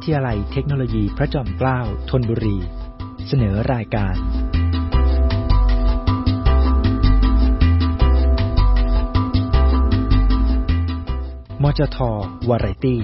ทยาลัยเทคโนโลยีพระจอมเกล้าธนบุรีเสนอรายการมจท.วาไรตี้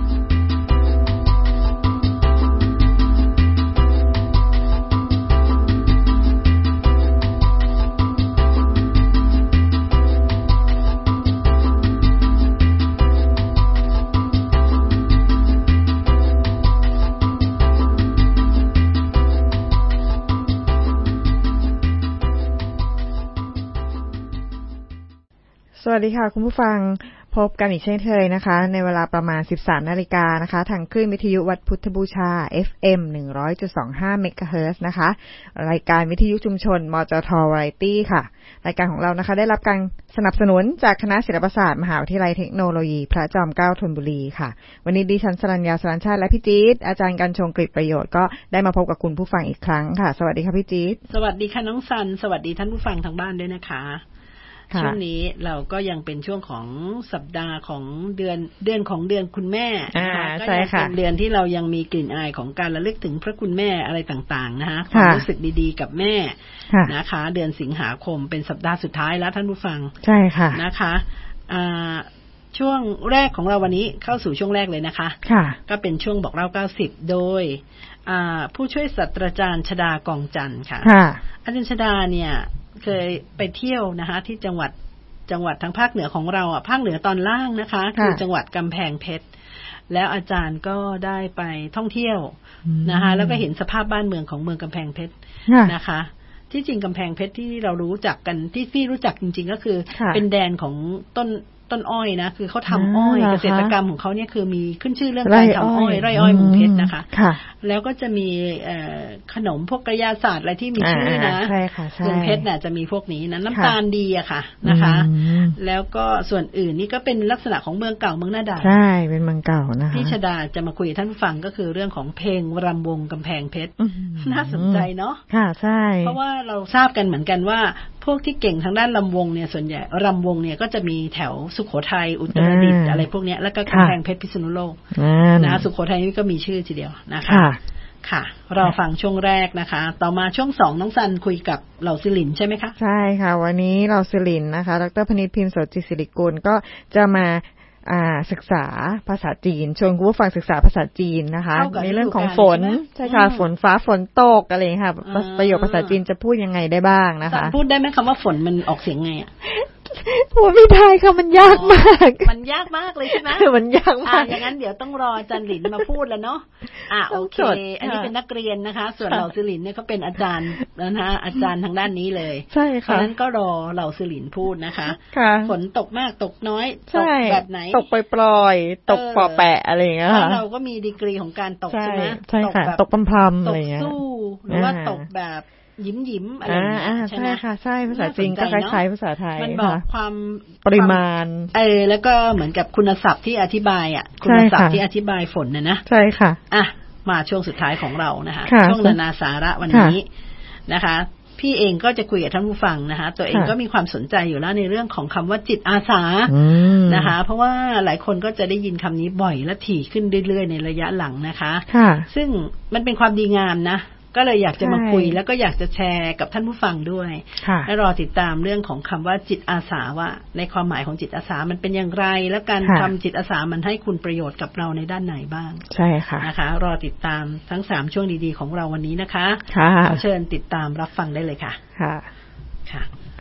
สวัสดีค่ะคุณผู้ฟังพบกันอีกเช่นเคยนะคะในเวลาประมาณ 13:00 น.นะคะทางคลื่นวิทยุวัดพุทธบูชา FM 100.25 เมกะเฮิรตซ์นะคะรายการวิทยุชุมชนมจท.วาไรตี้ค่ะรายการของเรานะคะได้รับการสนับสนุนจากคณะศิลปศาสตร์มหาวิทยาลัยเทคโนโลยีพระจอมเกล้าธนบุรีค่ะวันนี้ดิฉันสรัญญาสรัญชาติและพี่จี๊ดอาจารย์กัญชงกฤษประโยชน์ก็ได้มาพบกับคุณผู้ฟังอีกครั้งค่ะสวัสดีค่ะพี่จี๊ดสวัสดีค่ะน้องสันสวัสดีท่านผู้ฟังทางบ้านด้วยนะคะช่วงนี้เราก็ยังเป็นช่วงของสัปดาห์ของเดือนของเดือนคุณแม่นะคะก็ยังเป็นเดือนที่เรายังมีกลิ่นอายของการระลึกถึงพระคุณแม่อะไรต่างๆนะคะความรู้สึกดีๆกับแม่นะคะเดือนสิงหาคมเป็นสัปดาห์สุดท้ายแล้วท่านผู้ฟังใช่ค่ะนะคะช่วงแรกของเราวันนี้เข้าสู่ช่วงแรกเลยนะคะก็เป็นช่วงบอกเล่า90โดยผู้ช่วยศาสตราจารย์ชฎากองจันทร์ค่ะอาจารย์ชฎาเนี่ยเคยไปเที่ยวนะคะที่จังหวัดทางภาคเหนือของเราภาคเหนือตอนล่างนะคะคือจังหวัดกำแพงเพชรแล้วอาจารย์ก็ได้ไปท่องเที่ยวนะคะแล้วก็เห็นสภาพบ้านเมืองของเมืองกำแพงเพชรนะคะที่จริงกำแพงเพชรที่เรารู้จักกันที่พี่รู้จักจริงๆก็คือเป็นแดนของต้นอ้อยนะคือเขาทำอ้อยเกษตรกรรมของเขาเนี่ยคือมีขึ้นชื่อเรื่องการทำอ้อยไร่อ้อยเมืองเพชรนะคะแล้วก็จะมีขนมพวกกระยาศาสตร์อะไรที่มีชื่อนะเมืองเพชรน่ะจะมีพวกนี้นะน้ำตาลดีอะค่ะนะคะแล้วก็ส่วนอื่นนี่ก็เป็นลักษณะของเมืองเก่าเมืองหน้าด่านใช่เป็นเมืองเก่านะคะพี่ชฎาจะมาคุยกับท่านผู้ฟังก็คือเรื่องของเพลงรำวงกำแพงเพชรน่าสนใจเนาะค่ะใช่เพราะว่าเราทราบกันเหมือนกันว่าพวกที่เก่งทางด้านรำวงเนี่ยส่วนใหญ่รำวงเนี่ยก็จะมีแถวสุโขทัยอุตรดิตถ์อะไรพวกนี้แล้วก็กำแพงเพชรพิษณุโลกนะสุโขทัยนี่ก็มีชื่อทีเดียวนะคะค่ะเราฟังช่วงแรกนะคะต่อมาช่วง2น้องซันคุยกับเหล่าศิลินใช่ไหมคะใช่ค่ะวันนี้เหล่าศิลินนะคะดร.พนิษฐ์พิมพ์โสจิศิริกุลก็จะมาศึกษาภาษาจีนชวนคุณผู้ฟังศึกษาภาษาจีนนะคะในเรื่องของฝนใช่ค่ะฝนฟ้าฝนตกอะไรค่ะประโยคภาษาจีนจะพูดยังไงได้บ้างนะคะพูดได้ไหมคำว่าฝนมันออกเสียงไงพูดไม่ได้ค่ะมันยากมากมันยากมากเลยใช่ไหมมันยากมากอย่างนั้นเดี๋ยวต้องรออาจารย์หลินมาพูดแล้วเนาะโอเคอันนี้เป็นนักเรียนนะคะส่วนเหล่าศิลินเนี่ยเขาเป็นอาจารย์นะคะอาจารย์ทางด้านนี้เลยใช่ค่ะเพราะนั้นก็รอเหล่าศิลินพูดนะคะฝนตกมากตกน้อยตกแบบไหนตกปล่อยๆตกปอแปะอะไรอย่างเงี้ยค่ะเราก็มีดีกรีของการตกใช่ไหมใช่ค่ะตกพรำๆอะไรอย่างเงี้ยตกสู้หรือว่าตกแบบยิ้มอะไรอย่างเงี้ยใช่ไหมค่ะใช่ภาษาจีนก็คล้ายๆภาษาไทยมันบอกความปริมาณแล้วก็เหมือนกับคุณศัพท์ที่อธิบายคุณศัพท์ที่อธิบายฝนนะใช่ค่ะมาช่วงสุดท้ายของเรานะคะช่วงนานาสาระวันนี้นะคะพี่เองก็จะคุยกับท่านผู้ฟังนะคะตัวเองก็มีความสนใจอยู่แล้วในเรื่องของคำว่าจิตอาสานะคะเพราะว่าหลายคนก็จะได้ยินคำนี้บ่อยและถี่ขึ้นเรื่อยๆในระยะหลังนะคะซึ่งมันเป็นความดีงามนะก็เลยอยากจะมาคุยแล้วก็อยากจะแชร์กับท่านผู้ฟังด้วยและรอติดตามเรื่องของคำว่าจิตอาสาว่าในความหมายของจิตอาสามันเป็นอย่างไรและการทำจิตอาสามันให้คุณประโยชน์กับเราในด้านไหนบ้างใช่ค่ะนะคะรอติดตามทั้ง3ช่วงดีๆของเราวันนี้นะคะขอเชิญติดตามรับฟังได้เลยค่ะค่ะ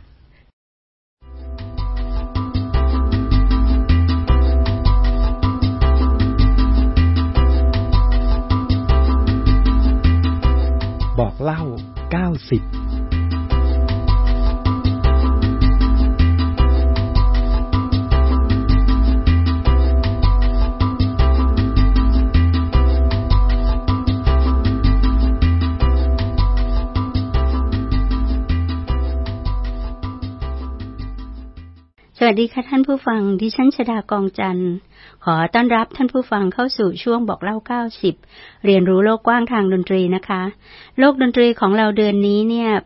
บอกเล่า90 สวัสดีค่ะท่านผู้ฟังดิฉันชฎากองจันทร์ขอต้อนรับท่านผู้ฟังเข้าสู่ช่วงบอกเล่า90เรียนรู้โลกกว้างทางดนตรีนะคะโลกดนตรีของเราเดือนนี้เนี่ย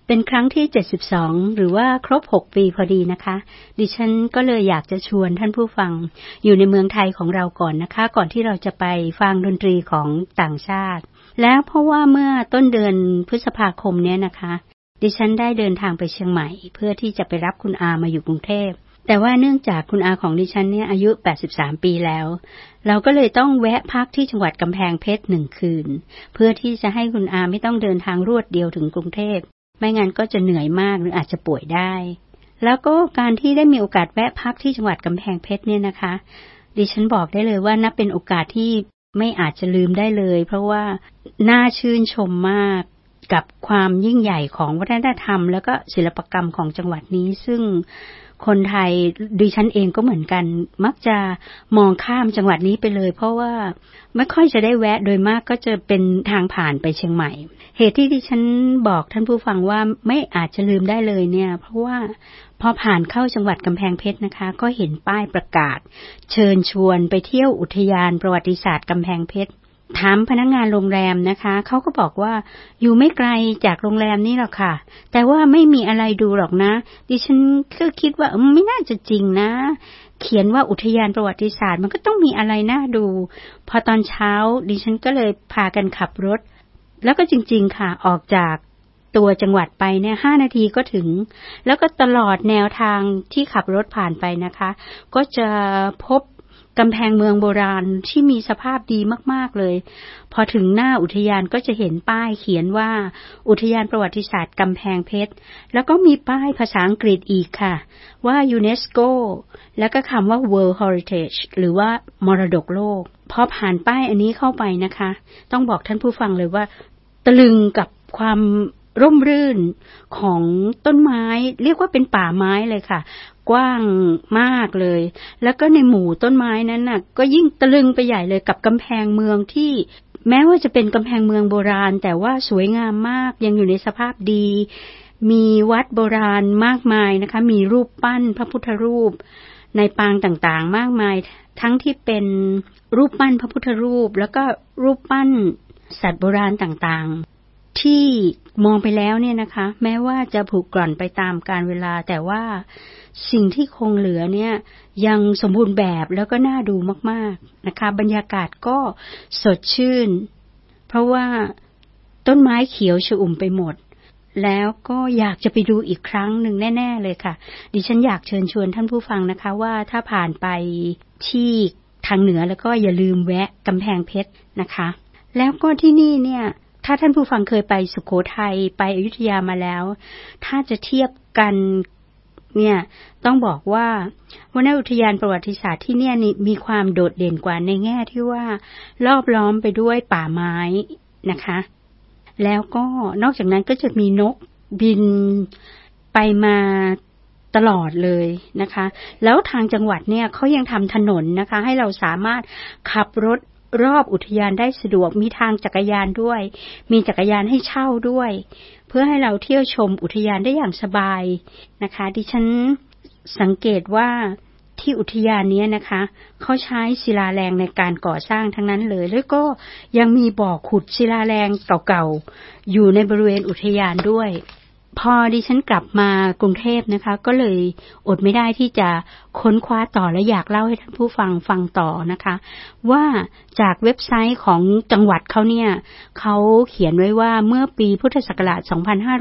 เป็นครั้งที่72หรือว่าครบ6ปีพอดีนะคะดิฉันก็เลยอยากจะชวนท่านผู้ฟังอยู่ในเมืองไทยของเราก่อนนะคะก่อนที่เราจะไปฟังดนตรีของต่างชาติแล้วเพราะว่าเมื่อต้นเดือนพฤษภาคมนี้นะคะดิฉันได้เดินทางไปเชียงใหม่เพื่อที่จะไปรับคุณอามาอยู่กรุงเทพแต่ว่าเนื่องจากคุณอาของดิฉันเนี่ยอายุ83ปีแล้วเราก็เลยต้องแวะพักที่จังหวัดกำแพงเพชร1คืนเพื่อที่จะให้คุณอาไม่ต้องเดินทางรวดเดียวถึงกรุงเทพไม่งั้นก็จะเหนื่อยมากหรืออาจจะป่วยได้แล้วก็การที่ได้มีโอกาสแวะพักที่จังหวัดกำแพงเพชรเนี่ยนะคะดิฉันบอกได้เลยว่านับเป็นโอกาสที่ไม่อาจจะลืมได้เลยเพราะว่าน่าชื่นชมมากกับความยิ่งใหญ่ของวัฒนธรรมแล้วก็ศิลปกรรมของจังหวัดนี้ซึ่งคนไทยดิฉันเองก็เหมือนกันมักจะมองข้ามจังหวัดนี้ไปเลยเพราะว่าไม่ค่อยจะได้แวะโดยมากก็จะเป็นทางผ่านไปเชียงใหม่เหตุที่ดิฉันบอกท่านผู้ฟังว่าไม่อาจจะลืมได้เลยเนี่ยเพราะว่าพอผ่านเข้าจังหวัดกำแพงเพชรนะคะก็เห็นป้ายประกาศเชิญชวนไปเที่ยวอุทยานประวัติศาสตร์กำแพงเพชรถามพนักงานโรงแรมนะคะเขาก็บอกว่าอยู่ไม่ไกลจากโรงแรมนี้หรอกค่ะแต่ว่าไม่มีอะไรดูหรอกนะดิฉันก็คิดว่าไม่น่าจะจริงนะเขียนว่าอุทยานประวัติศาสตร์มันก็ต้องมีอะไรน่าดูพอตอนเช้าดิฉันก็เลยพากันขับรถแล้วก็จริงๆค่ะออกจากตัวจังหวัดไปเนี่ย5นาทีก็ถึงแล้วก็ตลอดแนวทางที่ขับรถผ่านไปนะคะก็จะพบกำแพงเมืองโบราณที่มีสภาพดีมากๆเลยพอถึงหน้าอุทยานก็จะเห็นป้ายเขียนว่าอุทยานประวัติศาสตร์กำแพงเพชรแล้วก็มีป้ายภาษาอังกฤษอีกค่ะว่ายูเนสโกแล้วก็คำว่า World Heritage หรือว่ามรดกโลกพอผ่านป้ายอันนี้เข้าไปนะคะต้องบอกท่านผู้ฟังเลยว่าตะลึงกับความร่มรื่นของต้นไม้เรียกว่าเป็นป่าไม้เลยค่ะกว้างมากเลยแล้วก็ในหมู่ต้นไม้นั้นน่ะก็ยิ่งตะลึงไปใหญ่เลยกับกำแพงเมืองที่แม้ว่าจะเป็นกำแพงเมืองโบราณแต่ว่าสวยงามมากยังอยู่ในสภาพดีมีวัดโบราณมากมายนะคะมีรูปปั้นพระพุทธรูปในปางต่างๆมากมายทั้งที่เป็นรูปปั้นพระพุทธรูปแล้วก็รูปปั้นสัตว์โบราณต่างๆที่มองไปแล้วเนี่ยนะคะแม้ว่าจะผุกร่อนไปตามกาลเวลาแต่ว่าสิ่งที่คงเหลือเนี่ยยังสมบูรณ์แบบแล้วก็น่าดูมากๆนะคะบรรยากาศก็สดชื่นเพราะว่าต้นไม้เขียวชอุ่มไปหมดแล้วก็อยากจะไปดูอีกครั้งหนึ่งแน่ๆเลยค่ะดิฉันอยากเชิญชวนท่านผู้ฟังนะคะว่าถ้าผ่านไปที่ทางเหนือแล้วก็อย่าลืมแวะกำแพงเพชรนะคะแล้วก็ที่นี่เนี่ยถ้าท่านผู้ฟังเคยไปสุโขทัยไปอยุธยามาแล้วถ้าจะเทียบกันเนี่ยต้องบอกว่าวรรณอุทยานประวัติศาสตร์ที่เนี่ยมีความโดดเด่นกว่าในแง่ที่ว่ารอบล้อมไปด้วยป่าไม้นะคะแล้วก็นอกจากนั้นก็จะมีนกบินไปมาตลอดเลยนะคะแล้วทางจังหวัดเนี่ยเขายังทำถนนนะคะให้เราสามารถขับรถรอบอุทยานได้สะดวกมีทางจักรยานด้วยมีจักรยานให้เช่าด้วยเพื่อให้เราเที่ยวชมอุทยานได้อย่างสบายนะคะดิฉันสังเกตว่าที่อุทยานนี้นะคะเขาใช้ศิลาแรงในการก่อสร้างทั้งนั้นเลยแล้วก็ยังมีบ่อขุดศิลาแรงเก่าๆอยู่ในบริเวณอุทยานด้วยพอดิฉันกลับมากรุงเทพนะคะก็เลยอดไม่ได้ที่จะค้นคว้าต่อและอยากเล่าให้ท่านผู้ฟังต่อนะคะว่าจากเว็บไซต์ของจังหวัดเขาเนี่ยเขาเขียนไว้ว่าเมื่อปีพุทธศักราช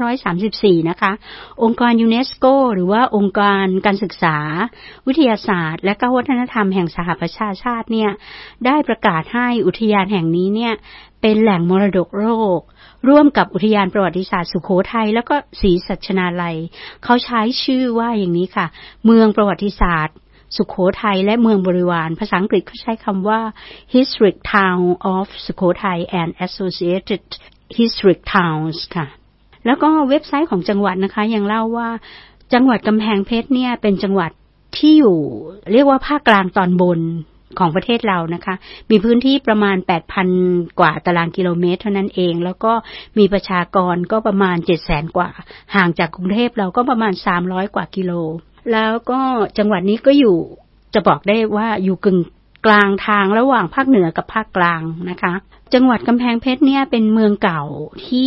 2534 นะคะองค์การยูเนสโกหรือว่าองค์การการศึกษาวิทยาศาสตร์และก็วัฒนธรรมแห่งสหประชาชาติเนี่ยได้ประกาศให้อุทยานแห่งนี้เนี่ยเป็นแหล่งมรดกโลกร่วมกับอุทยานประวัติศาสตร์สุโขทัยแล้วก็ศรีสัชนาลัยเขาใช้ชื่อว่าอย่างนี้ค่ะเมืองประวัติศาสตร์สุโขทัยและเมืองบริวารภาษาอังกฤษเขาใช้คำว่า Historic Town of Sukhothai and Associated Historic Towns ค่ะแล้วก็เว็บไซต์ของจังหวัดนะคะยังเล่าว่าจังหวัดกำแพงเพชรเนี่ยเป็นจังหวัดที่อยู่เรียกว่าภาคกลางตอนบนของประเทศเรานะคะมีพื้นที่ประมาณ 8,000 กว่าตารางกิโลเมตรเท่านั้นเองแล้วก็มีประชากรก็ประมาณ 700,000 กว่าห่างจากกรุงเทพเราก็ประมาณ300 กว่ากิโลแล้วก็จังหวัดนี้ก็อยู่จะบอกได้ว่าอยู่กึ่งกลางทางระหว่างภาคเหนือกับภาคกลางนะคะจังหวัดกำแพงเพชรเนี่ยเป็นเมืองเก่าที่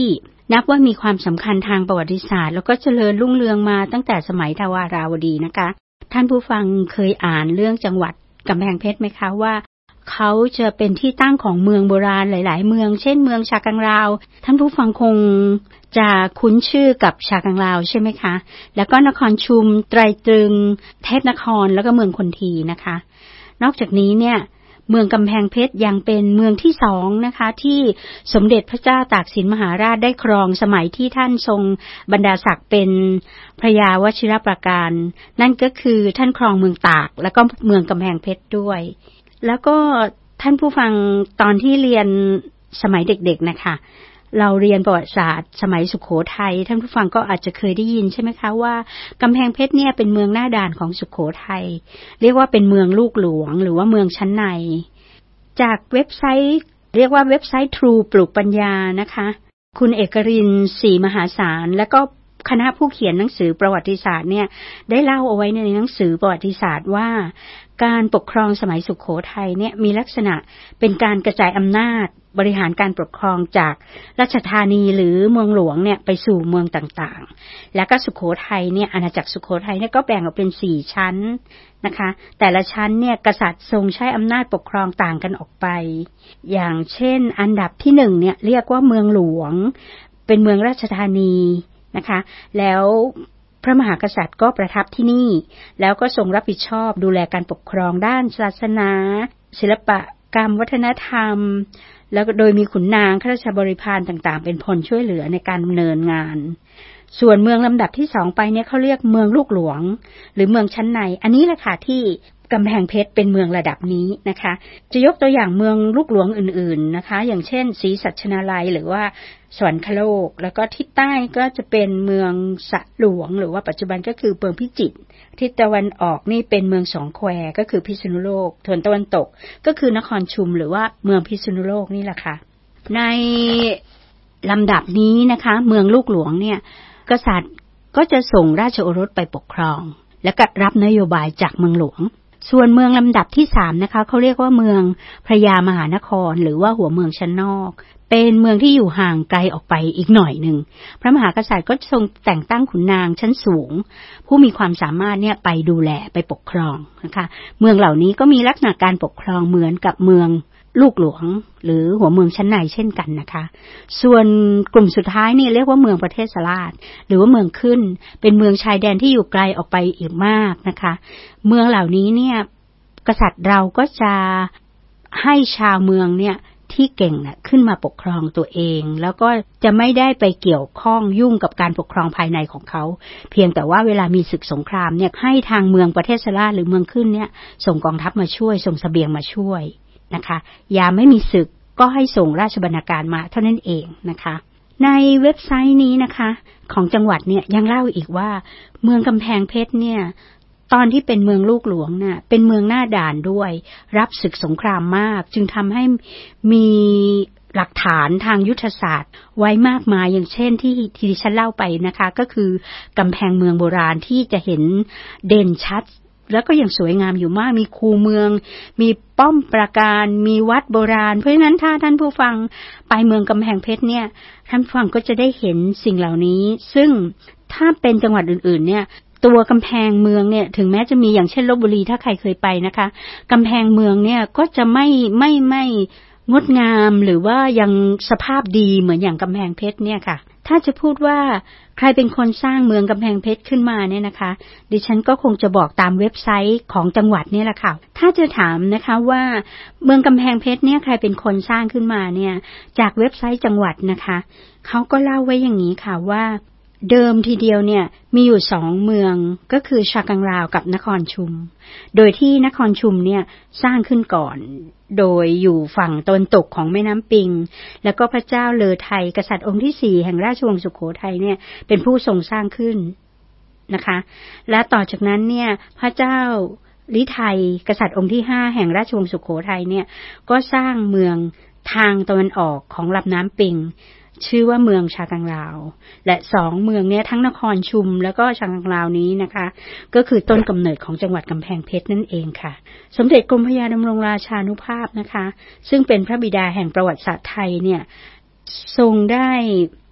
นับว่ามีความสำคัญทางประวัติศาสตร์แล้วก็เจริญรุ่งเรืองมาตั้งแต่สมัยทวาราวดีนะคะท่านผู้ฟังเคยอ่านเรื่องจังหวัดกำแพงเพชรไหมคะว่าเขาจะเป็นที่ตั้งของเมืองโบราณหลายๆเมืองเช่นเมืองชากังราวท่านผู้ฟังคงจะคุ้นชื่อกับชากังราวใช่ไหมคะแล้วก็นครชุมไตรตรึงเทพนครแล้วก็เมืองคนทีนะคะนอกจากนี้เนี่ยเมืองกำแพงเพชรยังเป็นเมืองที่2นะคะที่สมเด็จพระเจ้าตากสินมหาราชได้ครองสมัยที่ท่านทรงบรรดาศักดิ์เป็นพระยาวชิรประการนั่นก็คือท่านครองเมืองตากแล้วก็เมืองกำแพงเพชรด้วยแล้วก็ท่านผู้ฟังตอนที่เรียนสมัยเด็กๆนะคะเราเรียนประวัติศาสตร์สมัยสุโขทัยท่านผู้ฟังก็อาจจะเคยได้ยินใช่ไหมคะว่ากำแพงเพชรเนี่ยเป็นเมืองหน้าด่านของสุโขทัยเรียกว่าเป็นเมืองลูกหลวงหรือว่าเมืองชั้นในจากเว็บไซต์เรียกว่าเว็บไซต์ True ปลูกปัญญานะคะคุณเอกรินทร์ศรีมหาศาลและก็คณะผู้เขียนหนังสือประวัติศาสตร์เนี่ยได้เล่าเอาไว้ในหนังสือประวัติศาสตร์ว่าการปกครองสมัยสุโขทัยเนี่ยมีลักษณะเป็นการกระจายอำนาจบริหารการปกครองจากราชธานีหรือเมืองหลวงเนี่ยไปสู่เมืองต่างๆแล้วก็สุโขทัยเนี่ยอาณาจักรสุโขทัยเนี่ยก็แบ่งออกเป็น4ชั้นนะคะแต่ละชั้นเนี่ยกษัตริย์ทรงใช้อำนาจปกครองต่างกันออกไปอย่างเช่นอันดับที่1เนี่ยเรียกว่าเมืองหลวงเป็นเมืองราชธานีนะคะแล้วพระมหากษัตริย์ก็ประทับที่นี่แล้วก็ทรงรับผิดชอบดูแลการปกครองด้านศาสนาศิลปกรรมวัฒนธรรมแล้วก็โดยมีขุนนางข้าราชบริพารต่างๆเป็นพลช่วยเหลือในการดำเนินงานส่วนเมืองลำดับที่2ไปเนี่ยเขาเรียกเมืองลูกหลวงหรือเมืองชั้นในอันนี้แหละค่ะที่กำแพงเพชรเป็นเมืองระดับนี้นะคะจะยกตัวอย่างเมืองลูกหลวงอื่นๆนะคะอย่างเช่นศรีสัชนาลัยหรือว่าสวรรคโลกแล้วก็ทิศใต้ก็จะเป็นเมืองสะหลวงหรือว่าปัจจุบันก็คือเมืองพิจิตรทิศตะวันออกนี่เป็นเมืองสองแควก็คือพิษณุโลกส่วนตะวันตกก็คือนครชุมหรือว่าเมืองพิษณุโลกนี่แหละค่ะในลำดับนี้นะคะเมืองลูกหลวงเนี่ยกษัตริย์ก็จะส่งราชโอรสไปปกครองและก็รับนโยบายจากเมืองหลวงส่วนเมืองลำดับที่3นะคะเขาเรียกว่าเมืองพระยามหานครหรือว่าหัวเมืองชั้นนอกเป็นเมืองที่อยู่ห่างไกลออกไปอีกหน่อยนึงพระมหากษัตริย์ก็ทรงแต่งตั้งขุนนางชั้นสูงผู้มีความสามารถเนี่ยไปดูแลไปปกครองนะคะเมืองเหล่านี้ก็มีลักษณะการปกครองเหมือนกับเมืองลูกหลวงหรือหัวเมืองชั้นในเช่นกันนะคะส่วนกลุ่มสุดท้ายนี่เรียกว่าเมืองประเทศราชหรือว่าเมืองขึ้นเป็นเมืองชายแดนที่อยู่ไกลออกไปอีกมากนะคะเมืองเหล่านี้เนี่ยกษัตริย์เราก็จะให้ชาวเมืองเนี่ยที่เก่งน่ะขึ้นมาปกครองตัวเองแล้วก็จะไม่ได้ไปเกี่ยวข้องยุ่งกับการปกครองภายในของเขาเพียงแต่ว่าเวลามีศึกสงครามเนี่ยให้ทางเมืองประเทศราชหรือเมืองขึ้นเนี่ยส่งกองทัพมาช่วยส่งเสบียงมาช่วยนะคะยามไม่มีศึกก็ให้ส่งราชบรรณาการมาเท่านั้นเองนะคะในเว็บไซต์นี้นะคะของจังหวัดเนี่ยยังเล่าอีกว่าเมืองกำแพงเพชรเนี่ยตอนที่เป็นเมืองลูกหลวงน่ะเป็นเมืองหน้าด่านด้วยรับศึกสงครามมากจึงทำให้มีหลักฐานทางยุทธศาสตร์ไว้มากมายอย่างเช่นที่ดิฉันเล่าไปนะคะก็คือกำแพงเมืองโบราณที่จะเห็นเด่นชัดแล้วก็ยังสวยงามอยู่มากมีคูเมืองมีป้อมปราการมีวัดโบราณเพราะฉะนั้นถ้าท่านผู้ฟังไปเมืองกำแพงเพชรเนี่ยท่านผู้ฟังก็จะได้เห็นสิ่งเหล่านี้ซึ่งถ้าเป็นจังหวัดอื่นๆเนี่ยตัวกำแพงเมืองเนี่ยถึงแม้จะมีอย่างเช่นลพบุรีถ้าใครเคยไปนะคะกำแพงเมืองเนี่ยก็จะไม่งดงามหรือว่ายังสภาพดีเหมือนอย่างกำแพงเพชรเนี่ยค่ะถ้าจะพูดว่าใครเป็นคนสร้างเมืองกำแพงเพชรขึ้นมาเนี่ยนะคะดิฉันก็คงจะบอกตามเว็บไซต์ของจังหวัดนี่แหละค่ะถ้าจะถามนะคะว่าเมืองกำแพงเพชรเนี่ยใครเป็นคนสร้างขึ้นมาเนี่ยจากเว็บไซต์จังหวัดนะคะเขาก็เล่าไว้อย่างนี้ค่ะว่าเดิมทีเดียวเนี่ยมีอยู่2เมืองก็คือชากังราวกับนครชุมโดยที่นครชุมเนี่ยสร้างขึ้นก่อนโดยอยู่ฝั่งตะวันตกของแม่น้ำปิงแล้วก็พระเจ้าเลอไทยกษัตริย์องค์ที่4แห่งราชวงศ์สุโขทัยเนี่ยเป็นผู้ทรงสร้างขึ้นนะคะและต่อจากนั้นเนี่ยพระเจ้าลิไทยกษัตริย์องค์ที่5แห่งราชวงศ์สุโขทัยเนี่ยก็สร้างเมืองทางตะวันออกของลำน้ำปิงชื่อว่าเมืองชากังราวและ2เมืองนี้ทั้งนครชุมแล้วก็ชากังราวนี้นะคะก็คือต้นกำเนิดของจังหวัดกำแพงเพชรนั่นเองค่ะสมเด็จกรมพระยาดำรงราชานุภาพนะคะซึ่งเป็นพระบิดาแห่งประวัติศาสตร์ไทยเนี่ยทรงได้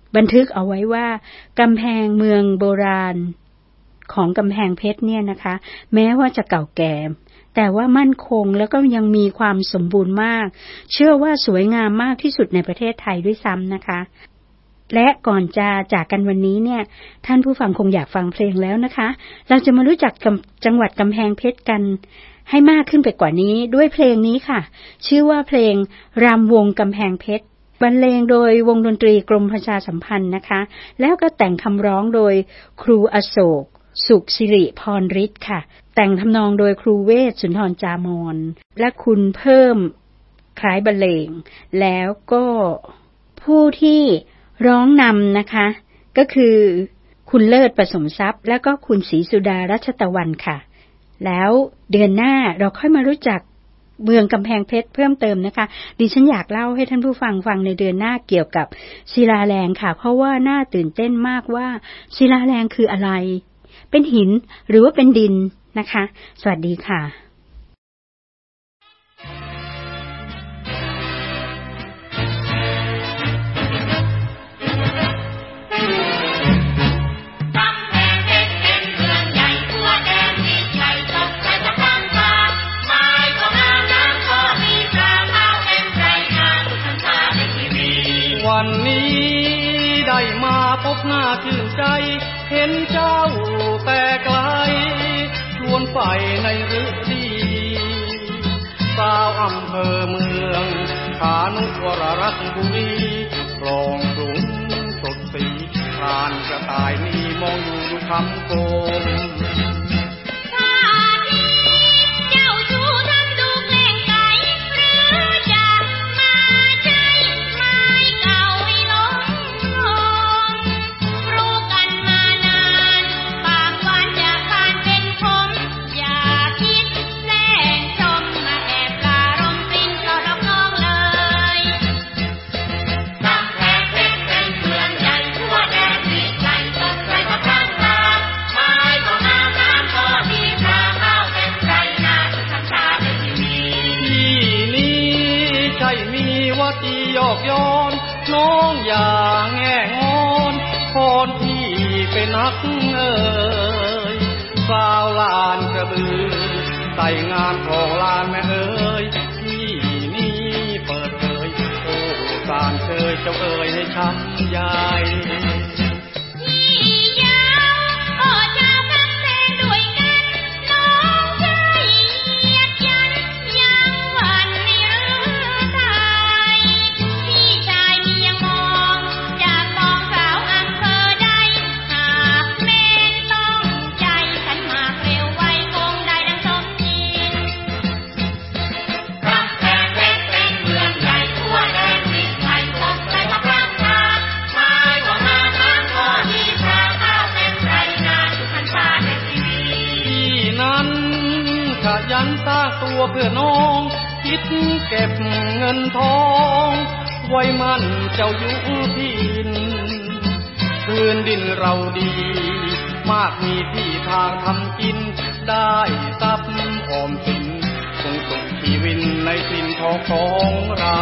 บันทึกเอาไว้ว่ากำแพงเมืองโบราณของกำแพงเพชรเนี่ยนะคะแม้ว่าจะเก่าแก่แต่ว่ามั่นคงแล้วก็ยังมีความสมบูรณ์มากเชื่อว่าสวยงามมากที่สุดในประเทศไทยด้วยซ้ำนะคะและก่อนจะจากกันวันนี้เนี่ยท่านผู้ฟังคงอยากฟังเพลงแล้วนะคะเราจะมารู้จักจังหวัดกำแพงเพชรกันให้มากขึ้นไปกว่านี้ด้วยเพลงนี้ค่ะชื่อว่าเพลงรำวงกำแพงเพชรบรรเลงโดยวงดนตรีกรมประชาสัมพันธ์นะคะแล้วก็แต่งคำร้องโดยครูอโศกสุขสิริพรฤทธิ์ค่ะแต่งทำนองโดยครูเวชสุนทรจามรและคุณเพิ่มคล้ายบรรเลงแล้วก็ผู้ที่ร้องนำนะคะก็คือคุณเลิศประสมทรัพย์และก็คุณศรีสุดารัชตะวันค่ะแล้วเดือนหน้าเราค่อยมารู้จักเมืองกำแพงเพชรเพิ่มเติมนะคะดิฉันอยากเล่าให้ท่านผู้ฟังฟังในเดือนหน้าเกี่ยวกับศิลาแรงค่ะเพราะว่าน่าตื่นเต้นมากว่าศิลาแรงคืออะไรเป็นหินหรือว่าเป็นดินนะคะสวัสดีค่ะวันนี้ได้มาพบหน้าชื่นใจเห็นเจ้าแต่ไกลชวนไปในฤดีสาวอำเภอเมืองขานุวรรัตน์บุรีคลองกรุงสดสีทานกระต่ายนี้มองอยู่ดูคำโกงยอกย้อนน้องอย่างแง่งอนคนที่เป็นนักสาวลานกระบือใส่งานของลานแม่ที่นี่เปิดเผยโอ้สารเชยเจ้าให้ช้ำใหญ่ยันสร้างตัวเพื่อน้องคิดเก็บเงินทองไว้มั่นเจ้าอยู่ที่พื้นดินเราดีมากมีที่ทางทำกินได้ทรัพย์ออมสินคงสุขชีวิตในสินทองของเรา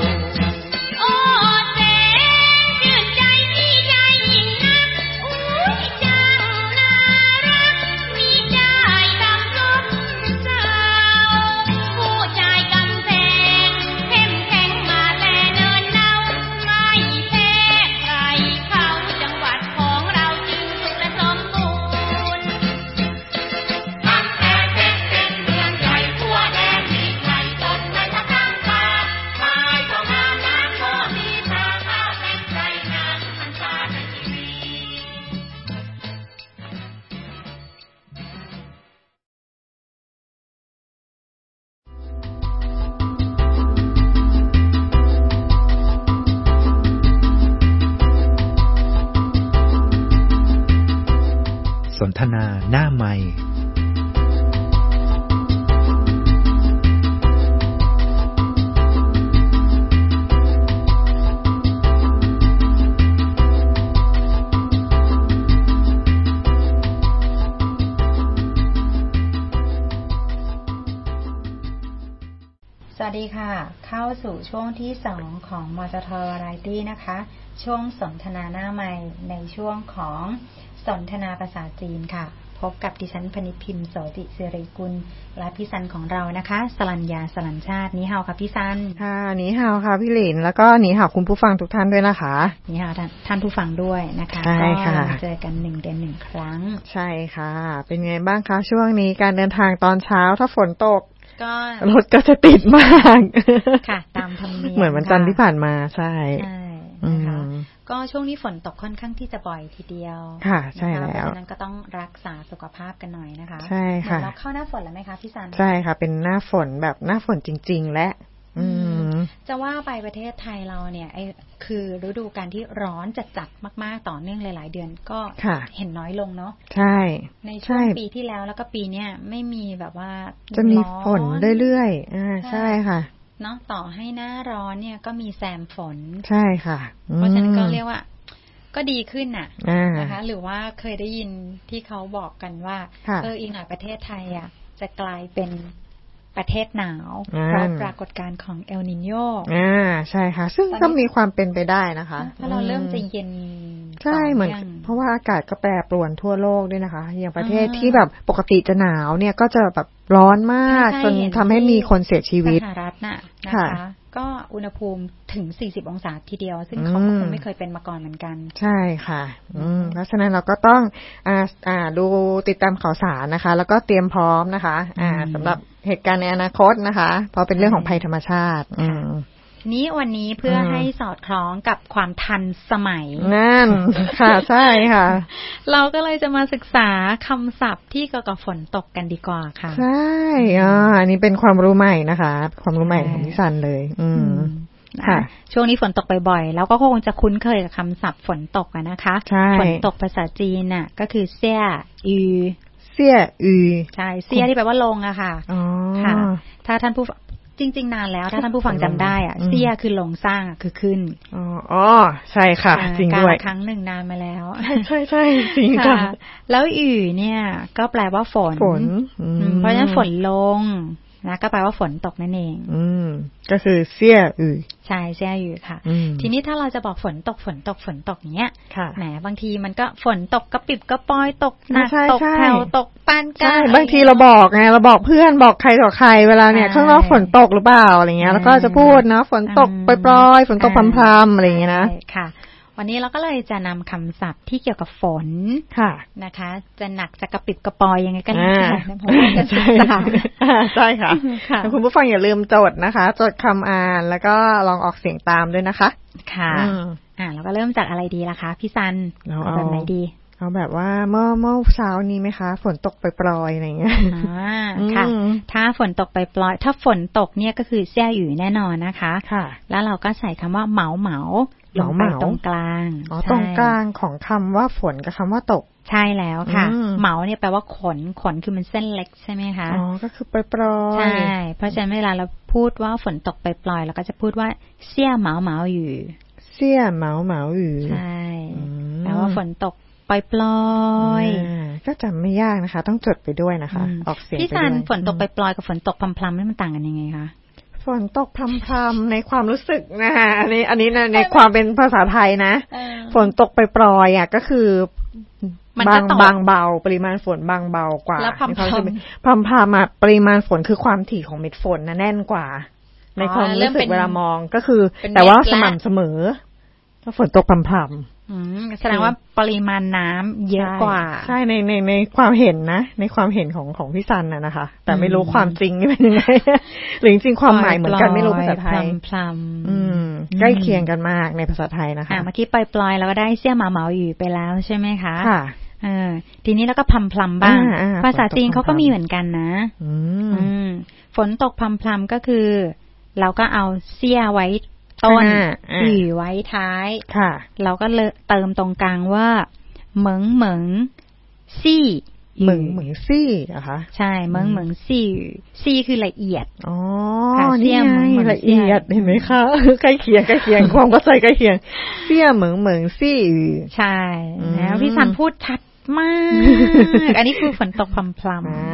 สนทนาหน้าไมค์ดีค่ะเข้าสู่ช่วงที่2ของมจท.วาไรตี้นะคะช่วงสนทนาหน้าใหม่ในช่วงของสนทนาภาษาจีนค่ะพบกับดิฉันพนิชพิมพ์โสติศิริกุลและพี่ซันของเรานะคะสรัญญาสลัญชาตินี่ฮาวค่ะพี่ซันค่ะนี่ฮาวค่ะพี่หลินแล้วก็นี่ฮาวคุณผู้ฟังทุกท่านด้วยนะคะนี่ฮาวท่านผู้ฟังด้วยนะคะใช่ค่ะเจอกัน1 เดือน 1 ครั้งใช่ค่ะเป็นไงบ้างคะช่วงนี้การเดินทางตอนเช้าถ้าฝนตกก็รถก็จะติดมากค่ะตามธรรมเนียมเหมือนวันจันทร์ที่ผ่านมาใช่นะคะก็ช่วงนี้ฝนตกค่อนข้างที่จะบ่อยทีเดียวค่ะใช่แล้วเพราะฉะนั้นก็ต้องรักษาสุขภาพกันหน่อยนะคะใช่ค่ะเราเข้าหน้าฝนแล้วไหมคะพี่ซันใช่ค่ะเป็นหน้าฝนแบบหน้าฝนจริงๆและจะว่าไปประเทศไทยเราเนี่ยคือฤดูกาลที่ร้อนจัดมากๆต่อเนื่องหลายๆเดือนก็เห็นน้อยลงเนาะใช่ในช่วงปีที่แล้วแล้วก็ปีเนี้ยไม่มีแบบว่าจะมีฝนเรื่อยๆใช่ค่ะเนาะต่อให้หน้าร้อนเนี่ยก็มีแซมฝนใช่ค่ะเพราะฉะนั้นก็เรียกว่าก็ดีขึ้นน่ะนะคะหรือว่าเคยได้ยินที่เขาบอกกันว่าอีกหน่อยประเทศไทยอ่ะจะกลายเป็นประเทศหนาวเพราะปรากฏการณ์ของเอลนิโญใช่ค่ะซึ่งก็มีความเป็นไปได้นะคะเพราะเราเริ่มจะเย็นใช่เหมือนเพราะว่าอากาศก็แปรปรวนทั่วโลกด้วยนะคะอย่างประเทศที่แบบปกติจะหนาวเนี่ยก็จะแบบร้อนมากจนทำให้มีคนเสียชีวิตสหรัฐนะคะก็อุณหภูมิถึง40 องศาทีเดียวซึ่งเขาก็คงไม่เคยเป็นมาก่อนเหมือนกันใช่ค่ะเพราะฉะนั้นเราก็ต้องดูติดตามข่าวสารนะคะแล้วก็เตรียมพร้อมนะคะสำหรับเหตุการณ์ในอนาคตนะคะเพราะเป็นเรื่องของภัยธรรมชาตินี้วันนี้เพื่อให้สอดคล้องกับความทันสมัยนั่นค่ะใช่ค่ะเราก็เลยจะมาศึกษาคำศัพท์ที่เกี่ยวกับฝนตกกันดีกว่าค่ะใช่อันนี้เป็นความรู้ใหม่นะคะความรู้ใหม่ของพี่ซันเลยค่ะช่วงนี้ฝนตกบ่อยๆแล้วก็คงจะคุ้นเคยกับคำศัพท์ฝนตกนะคะฝนตกภาษาจีนน่ะก็คือเซี่ยอูเซี่ยอูใช่เซี่ยที่แปลว่าลงอะค่ะค่ะถ้าท่านผู้จริงๆนานแล้วถ้าท่านผู้ฟังจำได้อ่ะเซี่ยคือลงสร้างคือขึ้นอ๋อใช่ค่ะจริงด้วยครั้งหนึ่งนานมาแล้วใช่ใช่จริงค่ะแล้วอู่เนี่ยก็แปลว่าฝนเพราะฉะนั้นฝนลงนะก็แปลว่าฝนตกนั่นเองก็คือเซี่ยอูใช่เซี่ยอูค่ะทีนี้ถ้าเราจะบอกฝนตกอย่างเงี้ยแหมบางทีมันก็ฝนตกกระปิบกระปอยตกหนักตกแผ่วตกปานกลางบางทีเราบอกไงเราบอกเพื่อนบอกใครต่อใครเวลาเนี่ยข้างนอกฝนตกหรือเปล่าอะไรเงี้ยแล้วก็จะพูดเนาะฝนตกปล่อยๆฝนตกพรำๆอะไรเงี้ยนะค่ะวันนี้เราก็เลยจะนำคำศัพท์ที่เกี่ยวกับฝนนะคะจะหนักจะกระปิบกระปอยยังไงกันนะผมจะศึกษาใช่ค่ะคุณผู้ฟังอย่าลืมจดนะคะจดคำอ่านแล้วก็ลองออกเสียงตามด้วยนะคะค่ะแล้วก็เริ่มจากอะไรดีล่ะคะพี่ซันเอาแบบไหนดีเอาแบบว่าเมื่อเช้านี้ไหมคะฝนตกปล่อยๆอะไรเงี้ยค่ะถ้าฝนตกปล่อยถ้าฝนตกเนี่ยก็คือเซี่ยอยู่แน่นอนนะคะแล้วเราก็ใส่คำว่าเหมาลงไปตรงกลางตรงกลางของคำว่าฝนกับคำว่าตกใช่แล้วค่ะเหมาเนี่ยแปลว่าขนคือมันเส้นเล็กใช่ไหมคะก็คือปล่อยใช่เพราะฉะนั้นเวลาเราพูดว่าฝนตกปล่อยเราก็จะพูดว่าเซี่ยเหมาอยู่เซี่ยเหมาอยู่ใช่แปลว่าฝนตกปล่อยก็จำไม่ยากนะคะต้องจดไปด้วยนะคะออกเสียงพี่ซันฝนตกปล่อยกับฝนตกพรำๆนี่มันต่างกันยังไงคะฝนตกพรำๆในความรู้สึกนะคะอันนี้ในความเป็นภาษาไทยนะฝนตกปล่อยก็คือบางเบาปริมาณฝนบางเบากว่าแล้วพรำปริมาณฝนคือความถี่ของเม็ดฝนแน่นกว่าในความรู้สึกเวลามองก็คือแต่ว่าสม่ำเสมอถ้าฝนตกพรำแสดงว่าปริมาณน้ำเยอะกว่าใช่ในความเห็นนะในความเห็นของพี่ซันนะคะแต่ไม่รู้ความจริงนี่เป็นยังไงหรือจริงความหมายเหมือนกันไม่รู้ภาษาไทยใกล้เคียงกันมากในภาษาไทยนะคะเมื่อกี้ปล่อยแล้วก็ได้เซี่ยเหมาอยู่ไปแล้วใช่ไหมคะค่ะทีนี้แล้วก็พรำบ้างภาษาจีนเขาก็มีเหมือนกันนะฝนตกพรำก็คือเราก็เอาเซี่ยไว้ต้นอยู่ไว้ท้ายเราก็เติมตรงกลางว่าเหมิงซี่เหมิงซี่อะคะใช่เหมิงซี่คือละเอียดนี่ไงละเอียดเห็นไหมคะใกล้เคียงความเข้าใจใกล้เคียงเซี่ยเหมิงซี่ใช่แล้วพี่ซันพูดชัดมากอันนี้คือฝนตกพรำฝน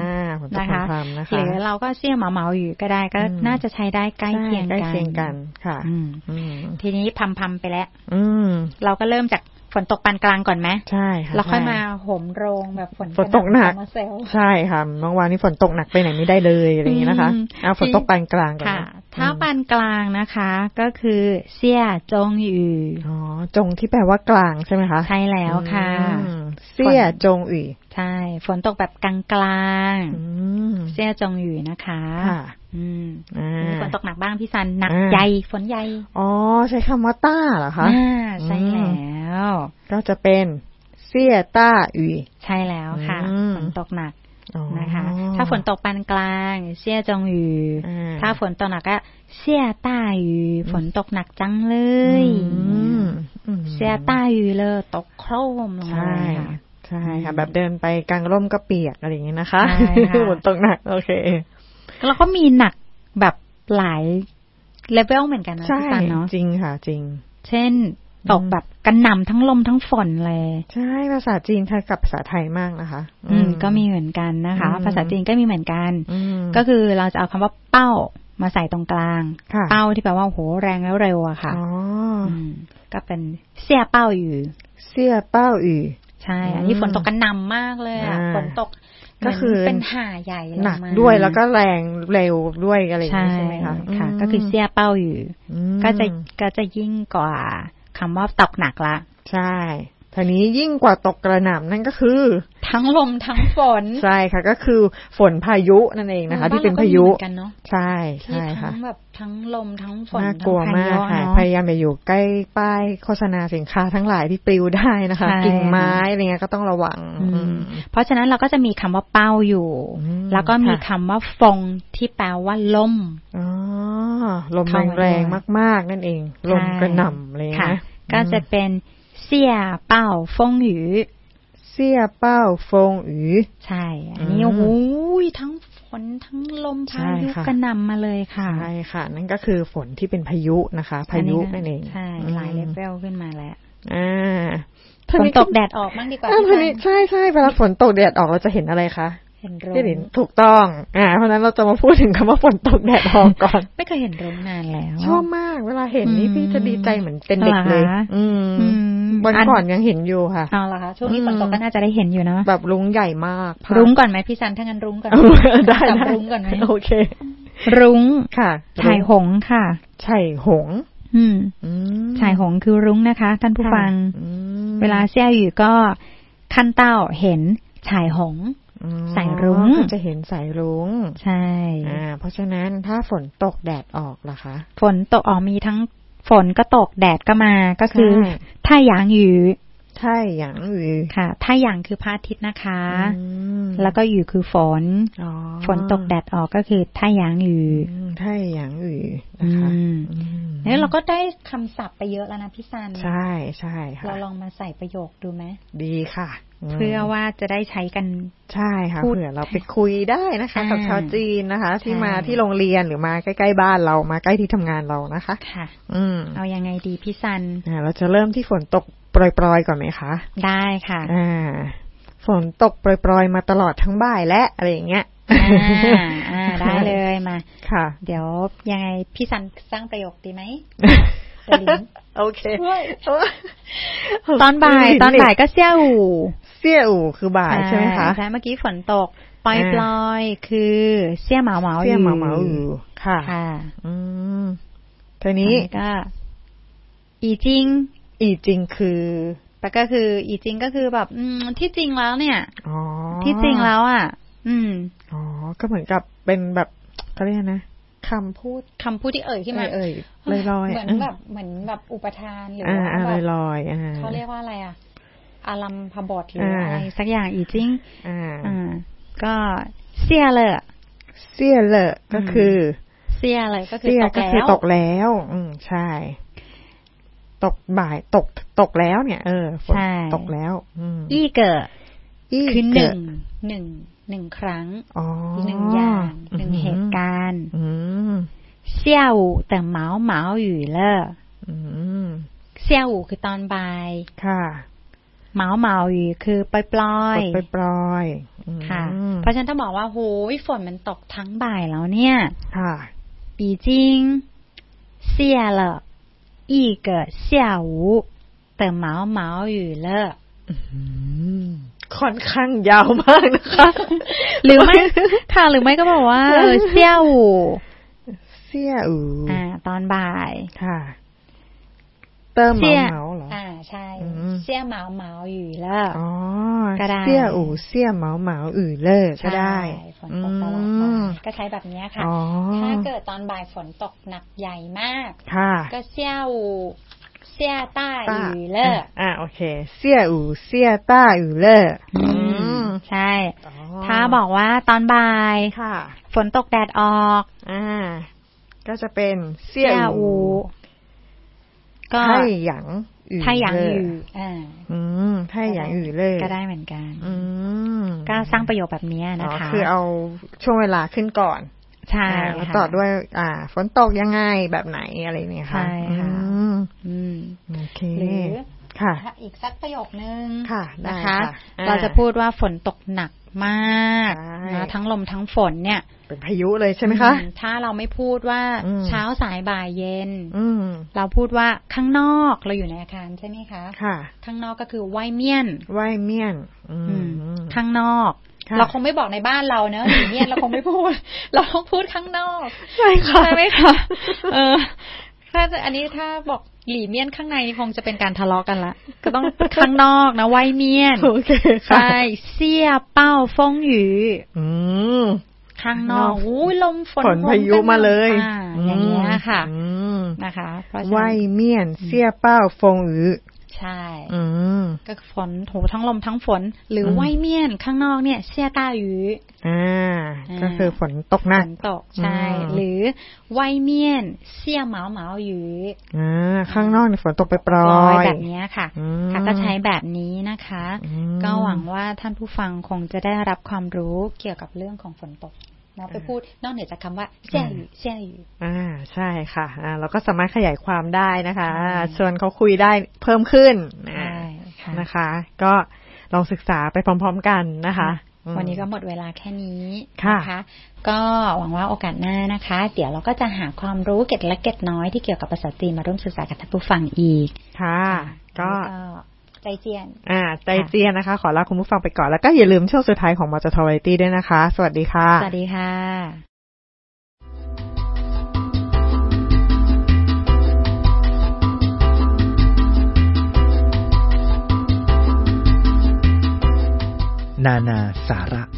นะคะหรือเราก็เสี่ยเหมาอยู่ก็ได้ก็น่าจะใช้ได้ใกล้เคียงกันค่ะทีนี้พัมไปแล้วเราก็เริ่มจากฝนตกปานกลางก่อนไหมใช่ค่ะแล้วค่อยมาห่มโรงแบบฝนตกหนักใช่ค่ะเมื่อวานนี้ฝนตกหนักไปไหนไม่ได้เลยอะไรอย่างนี้นะคะเอาฝนตกปานกลางก่อนค่ะถ้าปานกลางนะคะก็คือเสี่ยจงอยู่อ๋อจงที่แปลว่ากลางใช่ไหมคะใช่แล้วค่ะเสี่ยจงอยู่ใช่ฝนตกแบบกลางๆเสี่ยจงอยู่นะคะมีฝนตกหนักบ้างพี่ซันหนักใหญ่ฝนใหญ่อ๋อใช้คำว่าต้าเหรอคะใช่แล้วก็จะเป็นเสี่ยต้าอยู่ใช่แล้วค่ะฝนตกหนักนะคะถ้าฝนตกปานกลางเสี่ยจงอยู่ถ้าฝนตกหนักก็เสี่ยต้าอยู่ฝนตกหนักจังเลยเสี่ยต้าอยู่เลยตกโครมลงมาใช่ค่ะแบบเดินไปกลางร่มก็เปียกอะไรอย่างเงี้ยนะคะฝนตกหนักโอเคแล้วก็มีหนักแบบหลายเลเวลเหมือนกันนะพี่ซันเนาะจริงค่ะจริงเช่นตกแบบกระหน่ำทั้งลมทั้งฝนเลยใช่ภาษาจีนคล้ายกับภาษาไทยมากนะคะก็มีเหมือนกันนะคะภาษาจีนก็มีเหมือนกันก็คือเราจะเอาคำว่าเป้ามาใส่ตรงกลางเป้าที่แปลว่าโหแรงแล้วเร็วอะค่ะก็เป็นเสี่ยเป้าอยู่เสี่ยเป้าอยู่ใช่อันนี้ฝนตกกระหน่ำมากเลยอะฝนตกก็คือเป็นห่าใหญ่หนักด้วยแล้วก็แรงเร็วด้วยอะไรอย่างนี้ใช่ไหมคะค่ะก็คือเสี่ยเป้าอยู่ก็จะยิ่งกว่าคำว่าตกหนักละใช่ทีนี้ยิ่งกว่าตกกระหน่ำนั่นก็คือทั้งลมทั้งฝนใช่ค่ะก็คือฝนพายุนั่นเองนะคะที่เป็นพายุใช่ใช่ค่ะแบบทั้งลมทั้งฝนน่ากลัวมากค่ะพยายามอย่าอยู่ใกล้ป้ายโฆษณาสินค้าทั้งหลายที่ปลิวได้นะคะกิ่งไม้อะไรเงี้ยก็ต้องระวังเพราะฉะนั้นเราก็จะมีคำว่าเป้าอยู่แล้วก็มีคำว่าฟงที่แปลว่าลมลมแรงมากๆนั่นเองลมกระหน่ำเลยนะก็จะเป็นเสี่ยเป้าฟงหยูเสี่ยเป้าฟงหยูใช่อันนี้โอ้โหทั้งฝนทั้งลมพายุกระหน่ำมาเลยค่ะใช่ค่ะนั่นก็คือฝนที่เป็นพายุนะคะพายุนั่นเองใช่หลายเลเวลขึ้นมาแล้วฝนตกแดดออกบ้างดีกว่าใช่ใช่เวลาฝนตกแดดออกเราจะเห็นอะไรคะเห็นรุ้งถูกต้องเพราะนั้นเราจะมาพูดถึงคำว่าฝนตกแดดออกก่อนไม่เคยเห็นรุ้งนานแล้วชอบมากเวลาเห็นนี่พี่จะดีใจเหมือนเป็นเด็กเลยวันก่อนยังเห็นอยู่ค่ะเอาล่ะคะช่วงนี้ฝนตกก็น่าจะได้เห็นอยู่เนาะแบบรุ้งใหญ่มากรุ้งก่อนไหมพี่ซันถ้างั้นรุ้งก่อนได้จับรุ้งก่อนไหมโอเครุ้งค่ะไฉหงค่ะไฉหงไฉหงคือรุ้งนะคะท่านผู้ฟังเวลาเสี่ยอยู่ก็ขั้นเต้าเห็นไฉหงสายรุ้งจะเห็นสายรุ้งใช่เพราะฉะนั้นถ้าฝนตกแดดออกล่ะคะฝนตกออกมีทั้งฝนก็ตกแดดก็มาก็คือถ้าหยางอยู่ถ้าหยางอยู่ค่ะถ้าหยางคือพระอาทิตย์นะคะแล้วก็อยู่คือฝนฝนตกแดดออกก็คือถ้าหยางอยู่ถ้าหยางอยู่นะคะแล้วเราก็ได้คำศัพท์ไปเยอะแล้วนะพี่ซันใช่ใช่ค่ะเราลองมาใส่ประโยคดูไหมดีค่ะเพื่อว่าจะได้ใช้กันใช่ค่ะเผื่อเราไปคุยได้นะคะกับชาวจีนนะคะที่มาที่โรงเรียนหรือมาใกล้ๆบ้านเรามาใกล้ที่ทำงานเรานะคะค่ะเอายังไงดีพี่ซันเราจะเริ่มที่ฝนตกโปรยๆก่อนไหมคะได้ค่ะฝนตกโปรยๆมาตลอดทั้งบ่ายและอะไรอย่างเงี้ยได้เลยมาค่ะเดี๋ยวยังไงพี่ซันสร้างประโยคดีไหมโอเคตอนบ่ายก็เสี่ยอู่คือบ่ายใช่ไหมคะใช่เมื่อกี้ฝนตกปล่อยคือเสี่ยเหมาอยู่ค่ะทีนี้ก็อีจริงคือแต่ก็คืออีจริงก็คือแบบที่จริงแล้วเนี่ยที่จริงแล้วอ่ะก็เหมือนกับเป็นแบบเขาเรียกนะคำพูดที่เอ่ยขึ้นมาลอยๆเหมือนแบบอุปทานหรือว่าแบบลอยเขาเรียกว่าอะไรอ่ะอารัมพบทหรืออะไรสักอย่างอีจริงก็เสี่ยเลยก็คือเสี่ยเลยก็คือตกแล้วใช่ตกบ่ายตกแล้วเนี่ยฝนตกแล้วอี้เกิดคือหนึ่งครั้งหนึ่งอย่างหนึ่งเหตุการณ์เสี่ยอู่แต่เหมาอยู่เลยเสี่ยอู่คือตอนบ่ายค่ะเหมาอยู่คือปล่อยค่ะเพราะฉะนั้นถ้าบอกว่าโหยฝนมันตกทั้งบ่ายแล้วเนี่ยค่ะ已经下了一个下午的毛雨了ค่อนข้างยาวมากนะคะหรือไม่ค่ะหรือไม่ก็บอกว่า下午ตอนบ่ายค่ะเติมเหมาเหรอใช่เสี่ยเหมาอยู่เล่ก็ได้เสี่ยเหมาอยู่เล่ก็ได้ฝนตกตลอดบ่ายก็ใช้แบบนี้ค่ะถ้าเกิดตอนบ่ายฝนตกหนักใหญ่มากก็เสี่ยต้าอยู่เล่โอเคเสี่ยต้าอยู่เล่ใช่ถ้าบอกว่าตอนบ่ายฝนตกแดดออกก็จะเป็นเสี่ยอูก็太阳雨太阳雨太阳雨เลยก็ได้เหมือนกันก็สร้างประโยคแบบนี้นะคะคือเอาช่วงเวลาขึ้นก่อนใช่แล้วต่อด้วยฝนตกยังไงแบบไหนอะไรเนี่ยค่ะใช่ค่ะโอเคหรือค่ะอีกสักประโยคนึงนะคะเราจะพูดว่าฝนตกหนักมากนะทั้งลมทั้งฝนเนี่ยเป็นพายุเลยใช่ไหมคะถ้าเราไม่พูดว่าเช้าสายบ่ายเย็นเราพูดว่าข้างนอกเราอยู่ในอาคารใช่ไหมคะค่ะข้างนอกก็คือไว่เมี่ยนข้างนอกเราคงไม่บอกในบ้านเราเนอะหลีเมี่ยนเราคงไม่พูดเราต้องพูดข้างนอกใช่ค่ะใช่ไหมคะถ้าอันนี้ถ้าบอกหลี่เมี่ยนข้างในคงจะเป็นการทะเลาะกันละก็ต้องข้างนอกนะไว่เมี่ยนโอเคค่ะใช่เสี่ยเป้าฟงหยูข้างนอกลมฝนพายุมาเลยอย่างเงี้ยค่ะนะคะไว่เมี่ยนเสี่ยเป้าฟงหยูใช่ก็ฝนโหทั้งลมทั้งฝนหรือไว่เมี่ยนข้างนอกเนี่ยเสี่ยต้าหยูก็คือฝนตกหนักฝนตกใช่หรือไว่เมี่ยนเสี่ยเหมาอยู่ข้างนอกฝนตกไปปล่อยแบบนี้ค่ะก็ใช้แบบนี้นะคะก็หวังว่าท่านผู้ฟังคงจะได้รับความรู้เกี่ยวกับเรื่องของฝนตกเราไปพูดนอกเหนือจากคำว่าเสี่ยอยู่ใช่ค่ะเราก็สามารถขยายความได้นะคะชวนเขาคุยได้เพิ่มขึ้นนะคะ ก็ลองศึกษาไปพร้อมๆกันนะคะวันนี้ก็หมดเวลาแค่นี้นะคะก็หวังว่าโอกาสหน้านะคะเดี๋ยวเราก็จะหาความรู้เกร็ดเล็กเกร็ดน้อยที่เกี่ยวกับภาษาจีนมาร่วมศึกษากับท่านผู้ฟังอีกค่ะก็ใจเจียนใจเจียนนะคะขอลาคุณผู้ฟังไปก่อนแล้วก็อย่าลืมช่วงสุดท้ายของมจท Variety ด้วยนะคะสวัสดีค่ะสวัสดีค่ะนานาสาระ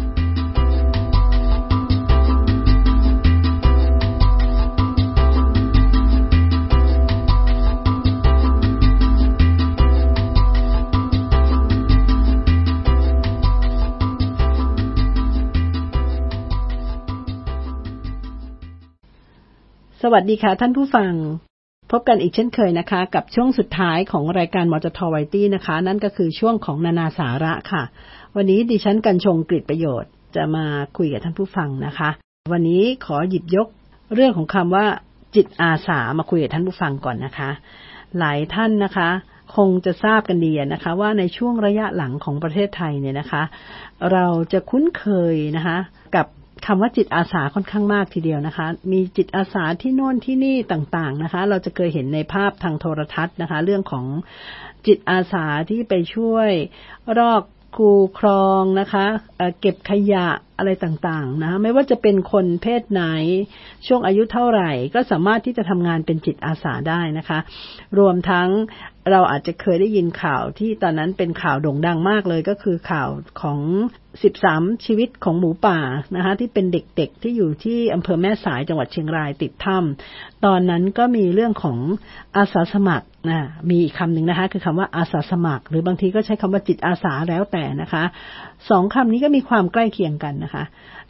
สวัสดีค่ะท่านผู้ฟังพบกันอีกเช่นเคยนะคะกับช่วงสุดท้ายของรายการมจท Variety นะคะนั่นก็คือช่วงของนานาสาระค่ะวันนี้ดิฉันกัญชงกฤษประโยชน์จะมาคุยกับท่านผู้ฟังนะคะวันนี้ขอหยิบยกเรื่องของคำว่าจิตอาสามาคุยกับท่านผู้ฟังก่อนนะคะหลายท่านนะคะคงจะทราบกันดีนะคะว่าในช่วงระยะหลังของประเทศไทยเนี่ยนะคะเราจะคุ้นเคยนะคะกับคำว่าจิตอาสาค่อนข้างมากทีเดียวนะคะมีจิตอาสาที่โน่นที่นี่ต่างๆนะคะเราจะเคยเห็นในภาพทางโทรทัศน์นะคะเรื่องของจิตอาสาที่ไปช่วยรอกคูครองนะคะเก็บขยะอะไรต่างๆนะไม่ว่าจะเป็นคนเพศไหนช่วงอายุเท่าไหร่ก็สามารถที่จะทำงานเป็นจิตอาสาได้นะคะรวมทั้งเราอาจจะเคยได้ยินข่าวที่ตอนนั้นเป็นข่าวโด่งดังมากเลยก็คือข่าวของ13ชีวิตของหมูป่านะคะที่เป็นเด็กๆที่อยู่ที่อำเภอแม่สายจังหวัดเชียงรายติดถ้ำตอนนั้นก็มีเรื่องของอาสาสมัครมีอีกคำหนึ่งนะคะคือคำว่าอาสาสมัครหรือบางทีก็ใช้คำว่าจิตอาสาแล้วแต่นะคะสองคำนี้ก็มีความใกล้เคียงกันนะคะ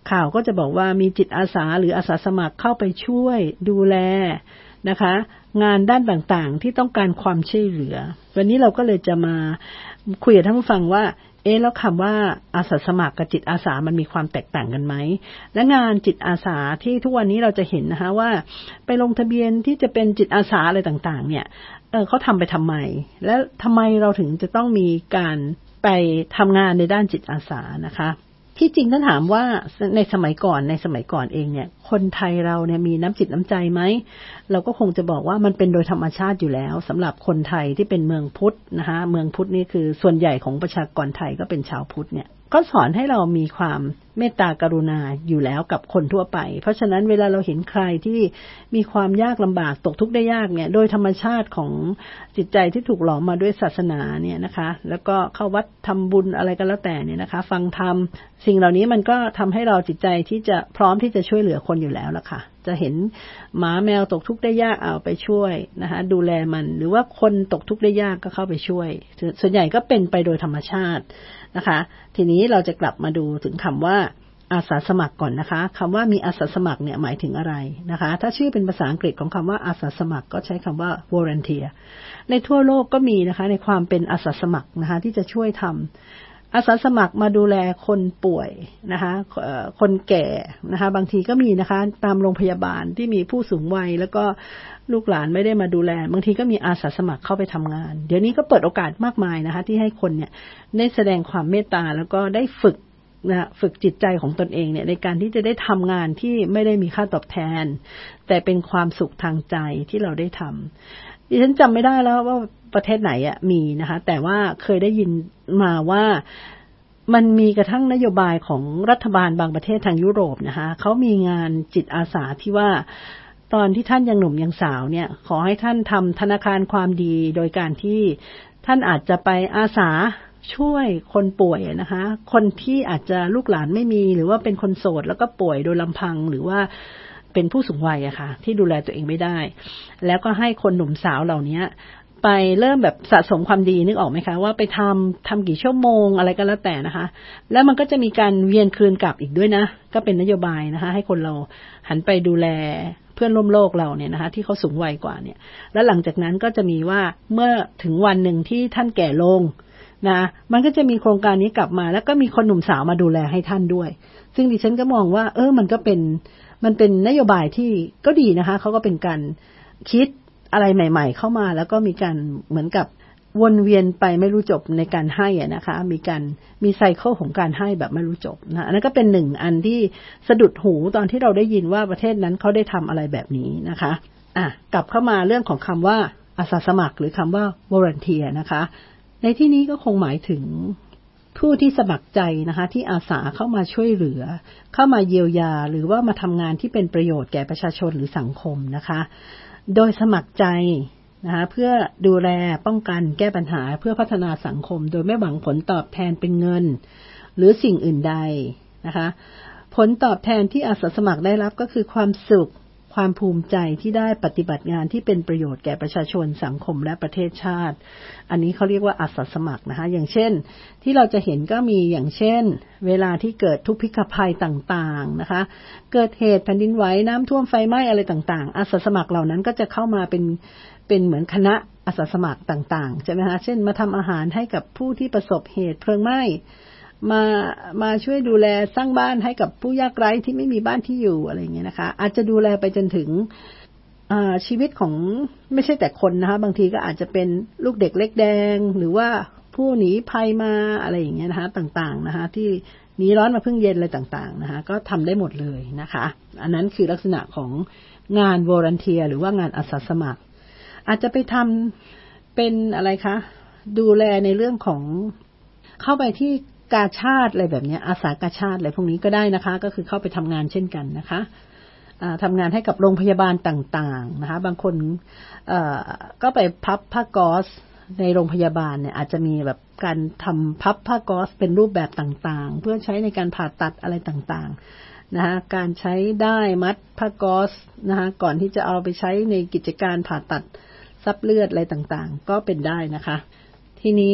ข่าวก็จะบอกว่ามีจิตอาสาหรืออาสาสมัครเข้าไปช่วยดูแลนะคะงานด้านต่างๆที่ต้องการความช่วยเหลือวันนี้เราก็เลยจะมาคุยกับท่านผู้ฟังว่าแล้วคำว่าอาสาสมัครกับจิตอาสามันมีความแตกต่างกันไหมและงานจิตอาสาที่ทุกวันนี้เราจะเห็นนะคะว่าไปลงทะเบียนที่จะเป็นจิตอาสาอะไรต่างๆเนี่ยเขาทำไปทำไมและทำไมเราถึงจะต้องมีการไปทำงานในด้านจิตอาสานะคะที่จริงถ้าถามว่าในสมัยก่อนเองเนี่ยคนไทยเราเนี่ยมีน้ำจิตน้ำใจไหมเราก็คงจะบอกว่ามันเป็นโดยธรรมชาติอยู่แล้วสำหรับคนไทยที่เป็นเมืองพุทธนะคะเมืองพุทธนี่คือส่วนใหญ่ของประชากรไทยก็เป็นชาวพุทธเนี่ยก็สอนให้เรามีความเมตตากรุณาอยู่แล้วกับคนทั่วไปเพราะฉะนั้นเวลาเราเห็นใครที่มีความยากลำบากตกทุกข์ได้ยากเนี่ยโดยธรรมชาติของจิตใจที่ถูกหล่อมาด้วยศาสนาเนี่ยนะคะแล้วก็เข้าวัดทำบุญอะไรก็แล้วแต่เนี่ยนะคะฟังธรรมสิ่งเหล่านี้มันก็ทำให้เราจิตใจที่จะพร้อมที่จะช่วยเหลือคนอยู่แล้วล่ะค่ะจะเห็นหมาแมวตกทุกข์ได้ยากเอาไปช่วยนะคะดูแลมันหรือว่าคนตกทุกข์ได้ยากก็เข้าไปช่วยส่วนใหญ่ก็เป็นไปโดยธรรมชาตินะคะทีนี้เราจะกลับมาดูถึงคำว่าอาสาสมัครก่อนนะคะคำว่ามีอาสาสมัครเนี่ยหมายถึงอะไรนะคะถ้าชื่อเป็นภาษาอังกฤษของคำว่าอาสาสมัครก็ใช้คำว่า volunteer ในทั่วโลกก็มีนะคะในความเป็นอาสาสมัครนะคะที่จะช่วยทำอาสาสมัครมาดูแลคนป่วยนะคะคนแก่นะคะบางทีก็มีนะคะตามโรงพยาบาลที่มีผู้สูงวัยแล้วก็ลูกหลานไม่ได้มาดูแลบางทีก็มีอาสาสมัครเข้าไปทำงานเดี๋ยวนี้ก็เปิดโอกาสมากมายนะคะที่ให้คนเนี่ยได้แสดงความเมตตาแล้วก็ได้ฝึกจิตใจของตนเองเนี่ยในการที่จะได้ทำงานที่ไม่ได้มีค่าตอบแทนแต่เป็นความสุขทางใจที่เราได้ทำดิฉันจำไม่ได้แล้วว่าประเทศไหนมีนะคะแต่ว่าเคยได้ยินมาว่ามันมีกระทั่งนโยบายของรัฐบาลบางประเทศทางยุโรปนะคะเขามีงานจิตอาสาที่ว่าตอนที่ท่านยังหนุ่มยังสาวเนี่ยขอให้ท่านทำธนาคารความดีโดยการที่ท่านอาจจะไปอาสาช่วยคนป่วยนะคะคนที่อาจจะลูกหลานไม่มีหรือว่าเป็นคนโสดแล้วก็ป่วยโดยลำพังหรือว่าเป็นผู้สูงวัยอะค่ะที่ดูแลตัวเองไม่ได้แล้วก็ให้คนหนุ่มสาวเหล่านี้ไปเริ่มแบบสะสมความดีนึกออกไหมคะว่าไปทำกี่ชั่วโมงอะไรก็แล้วแต่นะคะแล้วมันก็จะมีการเวียนคืนกลับอีกด้วยนะก็เป็นนโยบายนะคะให้คนเราหันไปดูแลเพื่อนร่วมโลกเราเนี่ยนะคะที่เขาสูงวัยกว่าเนี่ยแล้วหลังจากนั้นก็จะมีว่าเมื่อถึงวันหนึ่งที่ท่านแก่ลงนะมันก็จะมีโครงการนี้กลับมาแล้วก็มีคนหนุ่มสาวมาดูแลให้ท่านด้วยซึ่งดิฉันก็มองว่ามันเป็นนโยบายที่ก็ดีนะคะเขาก็เป็นการคิดอะไรใหม่ๆเข้ามาแล้วก็มีการเหมือนกับวนเวียนไปไม่รู้จบในการให้นะคะมีไซเคิลของการให้แบบไม่รู้จบนะอันนั้นก็เป็นหนึ่งอันที่สะดุดหูตอนที่เราได้ยินว่าประเทศนั้นเขาได้ทำอะไรแบบนี้นะคะกลับเข้ามาเรื่องของคำว่าอาสาสมัครหรือคำว่า volunteer นะคะในที่นี้ก็คงหมายถึงผู้ที่สมัครใจนะคะที่อาสาเข้ามาช่วยเหลือเข้ามาเยียวยาหรือว่ามาทำงานที่เป็นประโยชน์แก่ประชาชนหรือสังคมนะคะโดยสมัครใจนะคะเพื่อดูแลป้องกันแก้ปัญหาเพื่อพัฒนาสังคมโดยไม่หวังผลตอบแทนเป็นเงินหรือสิ่งอื่นใดนะคะผลตอบแทนที่อาสาสมัครได้รับก็คือความสุขความภูมิใจที่ได้ปฏิบัติงานที่เป็นประโยชน์แก่ประชาชนสังคมและประเทศชาติอันนี้เขาเรียกว่าอาสาสมัครนะคะอย่างเช่นที่เราจะเห็นก็มีอย่างเช่นเวลาที่เกิดทุพพิฆภัยต่างๆนะคะเกิดเหตุแผ่นดินไหวน้ำท่วมไฟไหม้อะไรต่างๆอาสาสมัครเหล่านั้นก็จะเข้ามาเป็นเหมือนคณะอาสาสมัครต่างๆใช่ไหมคะเช่นมาทำอาหารให้กับผู้ที่ประสบเหตุเพลิงไหม้มาช่วยดูแลสร้างบ้านให้กับผู้ยากไร้ที่ไม่มีบ้านที่อยู่อะไรอย่างเงี้ยนะคะอาจจะดูแลไปจนถึงชีวิตของไม่ใช่แต่คนนะคะบางทีก็อาจจะเป็นลูกเด็กเล็กแดงหรือว่าผู้หนีภัยมาอะไรอย่างเงี้ยนะคะต่างๆนะคะที่หนีร้อนมาพึ่งเย็นอะไรต่างๆนะคะก็ทำได้หมดเลยนะคะอันนั้นคือลักษณะของงาน volunteer หรือว่างานอาสาสมัครอาจจะไปทำเป็นอะไรคะดูแลในเรื่องของเข้าไปที่กาชาติอะไรแบบนี้อาสากาชาติอะไรพวกนี้ก็ได้นะคะก็คือเข้าไปทำงานเช่นกันนะคะทำงานให้กับโรงพยาบาลต่างๆนะคะบางคนก็ไปพับผ้าก๊อซในโรงพยาบาลเนี่ยอาจจะมีแบบการทำพับผ้าก๊อซเป็นรูปแบบต่างๆเพื่อใช้ในการผ่าตัดอะไรต่างๆนะคะการใช้ได้มัดผ้าก๊อซนะคะก่อนที่จะเอาไปใช้ในกิจการผ่าตัดซับเลือดอะไรต่างๆก็เป็นได้นะคะทีนี้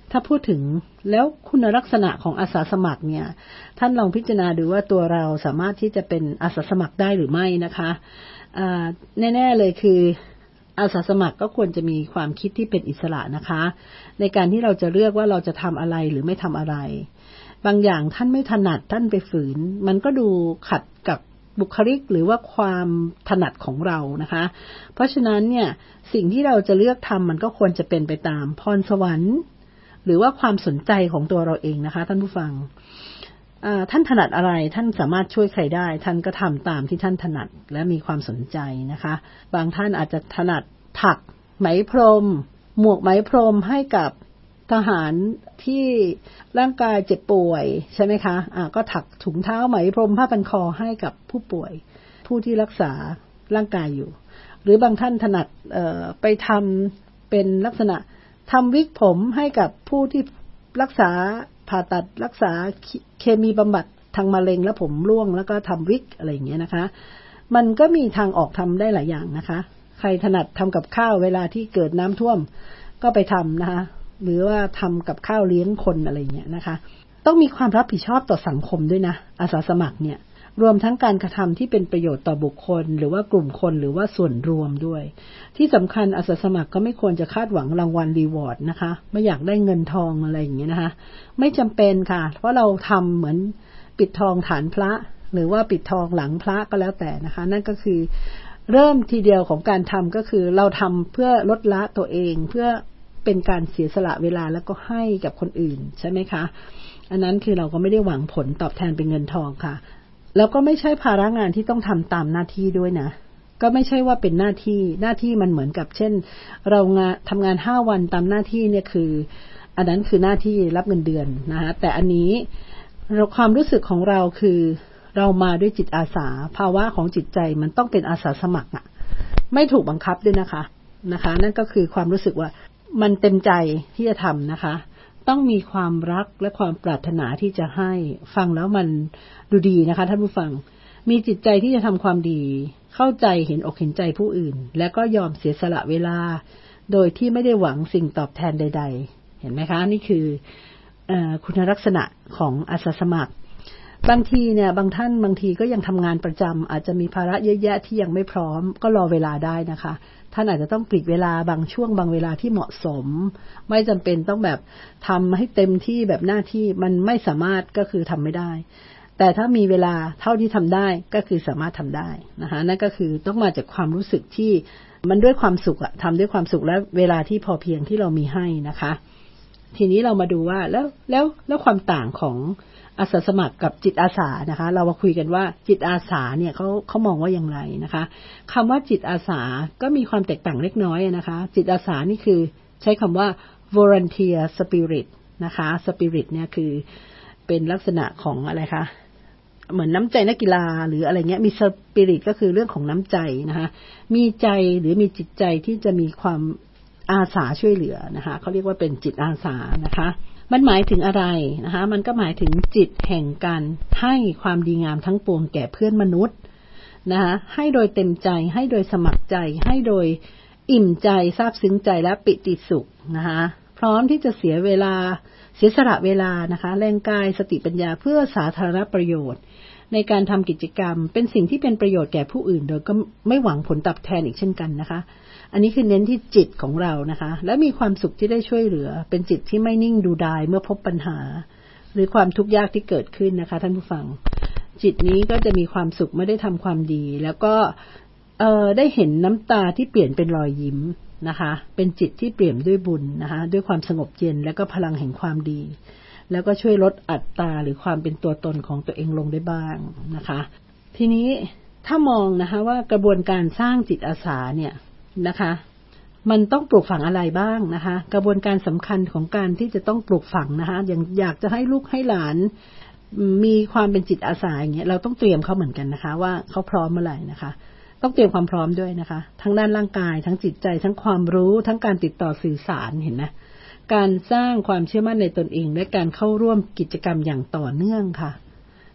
ถ้าพูดถึงแล้วคุณลักษณะของอาสาสมัครเนี่ยท่านลองพิจารณาดูว่าตัวเราสามารถที่จะเป็นอาสาสมัครได้หรือไม่นะคะแน่ๆเลยคืออาสาสมัครก็ควรจะมีความคิดที่เป็นอิสระนะคะในการที่เราจะเลือกว่าเราจะทำอะไรหรือไม่ทำอะไรบางอย่างท่านไม่ถนัดท่านไปฝืนมันก็ดูขัดกับบุคลิกหรือว่าความถนัดของเรานะคะเพราะฉะนั้นเนี่ยสิ่งที่เราจะเลือกทำมันก็ควรจะเป็นไปตามพรสวรรค์หรือว่าความสนใจของตัวเราเองนะคะท่านผู้ฟังท่านถนัดอะไรท่านสามารถช่วยใครได้ท่านก็ทำตามที่ท่านถนัดและมีความสนใจนะคะบางท่านอาจจะถนัดถักไหมพรมหมวกไหมพรมให้กับทหารที่ร่างกายเจ็บป่วยใช่ไหมคะก็ถักถุงเท้าไหมพรมผ้าพันคอให้กับผู้ป่วยผู้ที่รักษาร่างกายอยู่หรือบางท่านถนัดไปทำเป็นลักษณะทำวิกผมให้กับผู้ที่รักษาผ่าตัดรักษาเคมีบำบัดทางมะเร็งแล้วผมร่วงแล้วก็ทำวิกอะไรอย่างเงี้ยนะคะมันก็มีทางออกทำได้หลายอย่างนะคะใครถนัดทำกับข้าวเวลาที่เกิดน้ำท่วมก็ไปทำนะคะหรือว่าทำกับข้าวเลี้ยงคนอะไรอย่างเงี้ยนะคะต้องมีความรับผิดชอบต่อสังคมด้วยนะอาสาสมัครเนี่ยรวมทั้งการกระทำที่เป็นประโยชน์ต่อบุคคลหรือว่ากลุ่มคนหรือว่าส่วนรวมด้วยที่สำคัญอาสาสมัครก็ไม่ควรจะคาดหวังรางวัลรีวอร์ดนะคะไม่อยากได้เงินทองอะไรอย่างเงี้ยนะคะไม่จำเป็นค่ะเพราะเราทำเหมือนปิดทองฐานพระหรือว่าปิดทองหลังพระก็แล้วแต่นะคะนั่นก็คือเริ่มทีเดียวของการทำก็คือเราทำเพื่อลดละตัวเองเพื่อเป็นการเสียสละเวลาแล้วก็ให้กับคนอื่นใช่ไหมคะอันนั้นคือเราก็ไม่ได้หวังผลตอบแทนเป็นเงินทองค่ะแล้วก็ไม่ใช่ภาระงานที่ต้องทำตามหน้าที่ด้วยนะก็ไม่ใช่ว่าเป็นหน้าที่มันเหมือนกับเช่นเราทำงาน5วันตามหน้าที่เนี่ยคืออันนั้นคือหน้าที่รับเงินเดือนนะคะแต่อันนี้ความรู้สึกของเราคือเรามาด้วยจิตอาสาภาวะของจิตใจมันต้องเป็นอาสาสมัครอ่ะไม่ถูกบังคับด้วยนะคะนั่นก็คือความรู้สึกว่ามันเต็มใจที่จะทำนะคะต้องมีความรักและความปรารถนาที่จะให้ฟังแล้วมันดูดีนะคะท่านผู้ฟังมีจิตใจที่จะทำความดีเข้าใจเห็นอกเห็นใจผู้อื่นและก็ยอมเสียสละเวลาโดยที่ไม่ได้หวังสิ่งตอบแทนใดๆเห็นไหมคะนี่คือคุณลักษณะของอาสาสมัครบางทีเนี่ยบางท่านบางทีก็ยังทำงานประจำอาจจะมีภาระเยอะแยะที่ยังไม่พร้อมก็รอเวลาได้นะคะท่านอาจจะต้องปลีกเวลาบางช่วงบางเวลาที่เหมาะสมไม่จำเป็นต้องแบบทำให้เต็มที่แบบหน้าที่มันไม่สามารถก็คือทำไม่ได้แต่ถ้ามีเวลาเท่าที่ทำได้ก็คือสามารถทำได้นะคะนั่นก็คือต้องมาจากความรู้สึกที่มันด้วยความสุขอะทำด้วยความสุขและเวลาที่พอเพียงที่เรามีให้นะคะทีนี้เรามาดูว่าแล้วความต่างของอาสาสมัครกับจิตอาสานะคะเรามาคุยกันว่าจิตอาสาเนี่ยเขามองว่าอย่างไรนะคะคำว่าจิตอาสาก็มีความแตกต่างเล็กน้อยนะคะจิตอาสานี่คือใช้คำว่า volunteer spirit นะคะ spirit เนี่ยคือเป็นลักษณะของอะไรคะเหมือนน้ำใจนักกีฬาหรืออะไรเงี้ยมี spirit ก็คือเรื่องของน้ำใจนะคะมีใจหรือมีจิตใจที่จะมีความอาสาช่วยเหลือนะคะเขาเรียกว่าเป็นจิตอาสานะคะมันหมายถึงอะไรนะคะมันก็หมายถึงจิตแห่งการให้ความดีงามทั้งปวงแก่เพื่อนมนุษย์นะคะให้โดยเต็มใจให้โดยสมัครใจให้โดยอิ่มใจซาบซึ้งใจและปิติสุขนะคะพร้อมที่จะเสียสละเวลานะคะแรงกายสติปัญญาเพื่อสาธารณประโยชน์ในการทำกิจกรรมเป็นสิ่งที่เป็นประโยชน์แก่ผู้อื่นโดยก็ไม่หวังผลตอบแทนอีกเช่นกันนะคะอันนี้คือเน้นที่จิตของเรานะคะและมีความสุขที่ได้ช่วยเหลือเป็นจิตที่ไม่นิ่งดูดายเมื่อพบปัญหาหรือความทุกข์ยากที่เกิดขึ้นนะคะท่านผู้ฟังจิตนี้ก็จะมีความสุขไม่ได้ทำความดีแล้วก็ได้เห็นน้ำตาที่เปลี่ยนเป็นรอยยิ้มนะคะเป็นจิตที่เปี่ยมด้วยบุญนะคะด้วยความสงบเย็นและก็พลังแห่งความดีแล้วก็ช่วยลดอัตราหรือความเป็นตัวตนของตัวเองลงได้บ้างนะคะทีนี้ถ้ามองนะคะว่ากระบวนการสร้างจิตอาสาเนี่ยนะคะมันต้องปลูกฝังอะไรบ้างนะคะกระบวนการสำคัญของการที่จะต้องปลูกฝังนะคะอย่างอยากจะให้ลูกให้หลานมีความเป็นจิตอาสาอย่างเงี้ยเราต้องเตรียมเขาเหมือนกันนะคะว่าเขาพร้อมเมื่อไหร่นะคะต้องเตรียมความพร้อมด้วยนะคะทั้งด้านร่างกายทั้งจิตใจทั้งความรู้ทั้งการติดต่อสื่อสารเห็นไหมการสร้างความเชื่อมั่นในตนเองและการเข้าร่วมกิจกรรมอย่างต่อเนื่องค่ะ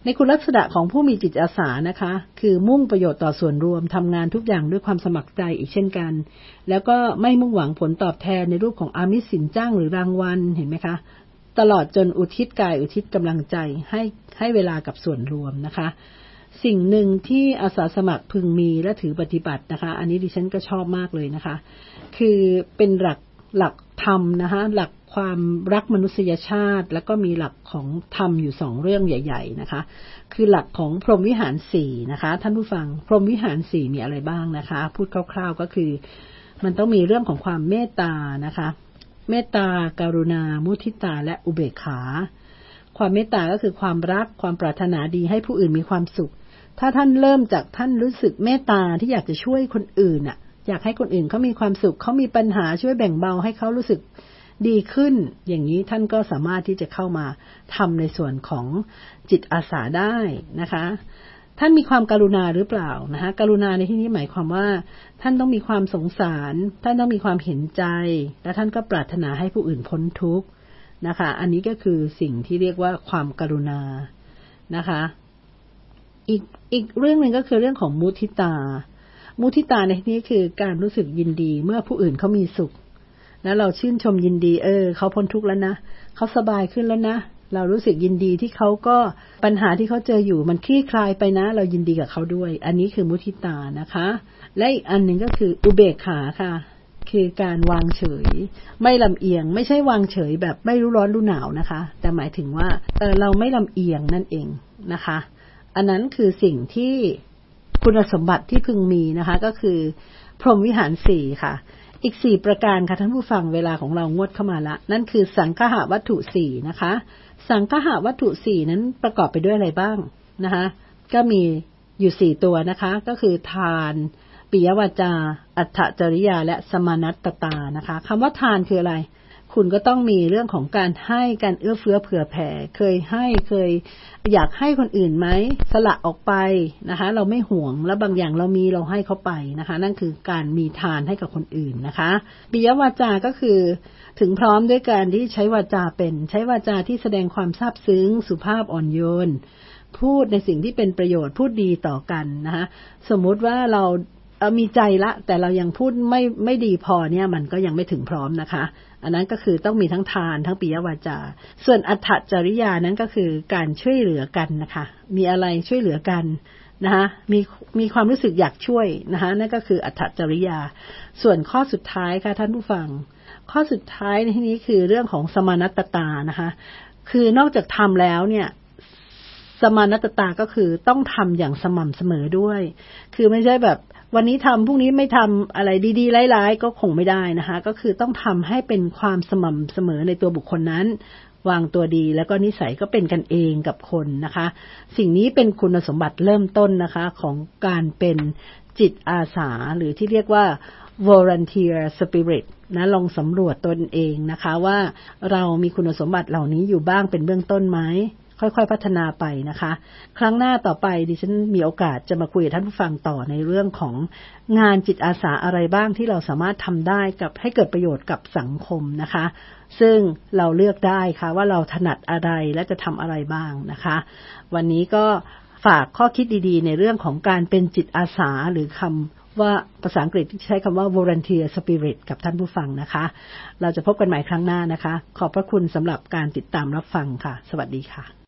ในคุณลักษณะของผู้มีจิตอาสานะคะคือมุ่งประโยชน์ต่อส่วนรวมทำงานทุกอย่างด้วยความสมัครใจอีกเช่นกันแล้วก็ไม่มุ่งหวังผลตอบแทนในรูปของอามิสสินจ้างหรือรางวัลเห็นไหมคะตลอดจนอุทิศกายอุทิศกำลังใจให้เวลากับส่วนรวมนะคะสิ่งหนึ่งที่อาสาสมัครพึงมีและถือปฏิบัตินะคะอันนี้ดิฉันก็ชอบมากเลยนะคะคือเป็นหลักธรรมนะคะหลักความรักมนุษยชาติแล้วก็มีหลักของธรรมอยู่2เรื่องใหญ่ๆนะคะคือหลักของพรหมวิหาร4นะคะท่านผู้ฟังพรหมวิหาร4มีอะไรบ้างนะคะพูดคร่าวๆก็คือมันต้องมีเรื่องของความเมตตานะคะเมตตากรุณามุทิตาและอุเบกขาความเมตตาก็คือความรักความปรารถนาดีให้ผู้อื่นมีความสุขถ้าท่านเริ่มจากท่านรู้สึกเมตตาที่อยากจะช่วยคนอื่นอยากให้คนอื่นเขามีความสุขเขามีปัญหาช่วยแบ่งเบาให้เขารู้สึกดีขึ้นอย่างนี้ท่านก็สามารถที่จะเข้ามาทำในส่วนของจิตอาสาได้นะคะท่านมีความกรุณาหรือเปล่านะคะกรุณาในที่นี้หมายความว่าท่านต้องมีความสงสารท่านต้องมีความเห็นใจและท่านก็ปรารถนาให้ผู้อื่นพ้นทุกข์นะคะอันนี้ก็คือสิ่งที่เรียกว่าความกรุณานะคะอีกเรื่องนึงก็คือเรื่องของมุทิตามุทิตาในที่นี้คือการรู้สึกยินดีเมื่อผู้อื่นเขามีสุขแล้วเราชื่นชมยินดีเขาพ้นทุกข์แล้วนะเขาสบายขึ้นแล้วนะเรารู้สึกยินดีที่เขาก็ปัญหาที่เขาเจออยู่มันคลี่คลายไปนะเรายินดีกับเขาด้วยอันนี้คือมุทิตานะคะและอีกอันหนึ่งก็คืออุเบกขาค่ะคือการวางเฉยไม่ลำเอียงไม่ใช่วางเฉยแบบไม่รู้ร้อนรู้หนาวนะคะแต่หมายถึงว่าเราไม่ลำเอียงนั่นเองนะคะอันนั้นคือสิ่งที่คุณสมบัติที่พึงมีนะคะก็คือพรหมวิหาร4ค่ะอีก4ประการค่ะท่านผู้ฟังเวลาของเรางวดเข้ามาละนั่นคือสังฆะวัตถุ4นะคะสังฆะวัตถุ4นั้นประกอบไปด้วยอะไรบ้างนะคะก็มีอยู่4ตัวนะคะก็คือทานปิยวาจาอัตถจริยาและสมานัตตานะคะคำว่าทานคืออะไรคุณก็ต้องมีเรื่องของการให้การเอื้อเฟื้อเผื่อแผ่เคยอยากให้คนอื่นไหมสละออกไปนะคะเราไม่หวงแล้วบางอย่างเรามีเราให้เขาไปนะคะนั่นคือการมีทานให้กับคนอื่นนะคะปิยวาจาก็คือถึงพร้อมด้วยการที่ใช้วาจาใช้วาจาที่แสดงความซาบซึ้งสุภาพอ่อนโยนพูดในสิ่งที่เป็นประโยชน์พูดดีต่อกันนะคะสมมุติว่าเรามีใจละแต่เรายังพูดไม่ดีพอเนี่ยมันก็ยังไม่ถึงพร้อมนะคะอันนั้นก็คือต้องมีทั้งทานทั้งปิยวาจาส่วนอัตถจริยานั้นก็คือการช่วยเหลือกันนะคะมีอะไรช่วยเหลือกันนะคะมีความรู้สึกอยากช่วยนะคะนั่นก็คืออัตถจริยาส่วนข้อสุดท้ายค่ะท่านผู้ฟังข้อสุดท้ายในที่นี้คือเรื่องของสมานัตตานะคะคือนอกจากทำแล้วเนี่ยสมานัตตาก็คือต้องทำอย่างสม่ำเสมอด้วยคือไม่ใช่แบบวันนี้ทำพรุ่งนี้ไม่ทำอะไรดีๆร้ายๆก็คงไม่ได้นะคะก็คือต้องทำให้เป็นความสม่ำเสมอในตัวบุคคลนั้นวางตัวดีแล้วก็นิสัยก็เป็นกันเองกับคนนะคะสิ่งนี้เป็นคุณสมบัติเริ่มต้นนะคะของการเป็นจิตอาสาหรือที่เรียกว่า volunteer spirit นะลองสำรวจตนเองนะคะว่าเรามีคุณสมบัติเหล่านี้อยู่บ้างเป็นเบื้องต้นไหมค่อยๆพัฒนาไปนะคะครั้งหน้าต่อไปดิฉันมีโอกาสจะมาคุยกับท่านผู้ฟังต่อในเรื่องของงานจิตอาสาอะไรบ้างที่เราสามารถทำได้กับให้เกิดประโยชน์กับสังคมนะคะซึ่งเราเลือกได้ค่ะว่าเราถนัดอะไรและจะทำอะไรบ้างนะคะวันนี้ก็ฝากข้อคิดดีๆในเรื่องของการเป็นจิตอาสาหรือคำว่าภาษาอังกฤษที่ใช้คำว่า volunteer spirit กับท่านผู้ฟังนะคะเราจะพบกันใหม่ครั้งหน้านะคะขอบพระคุณสำหรับการติดตามรับฟังค่ะสวัสดีค่ะ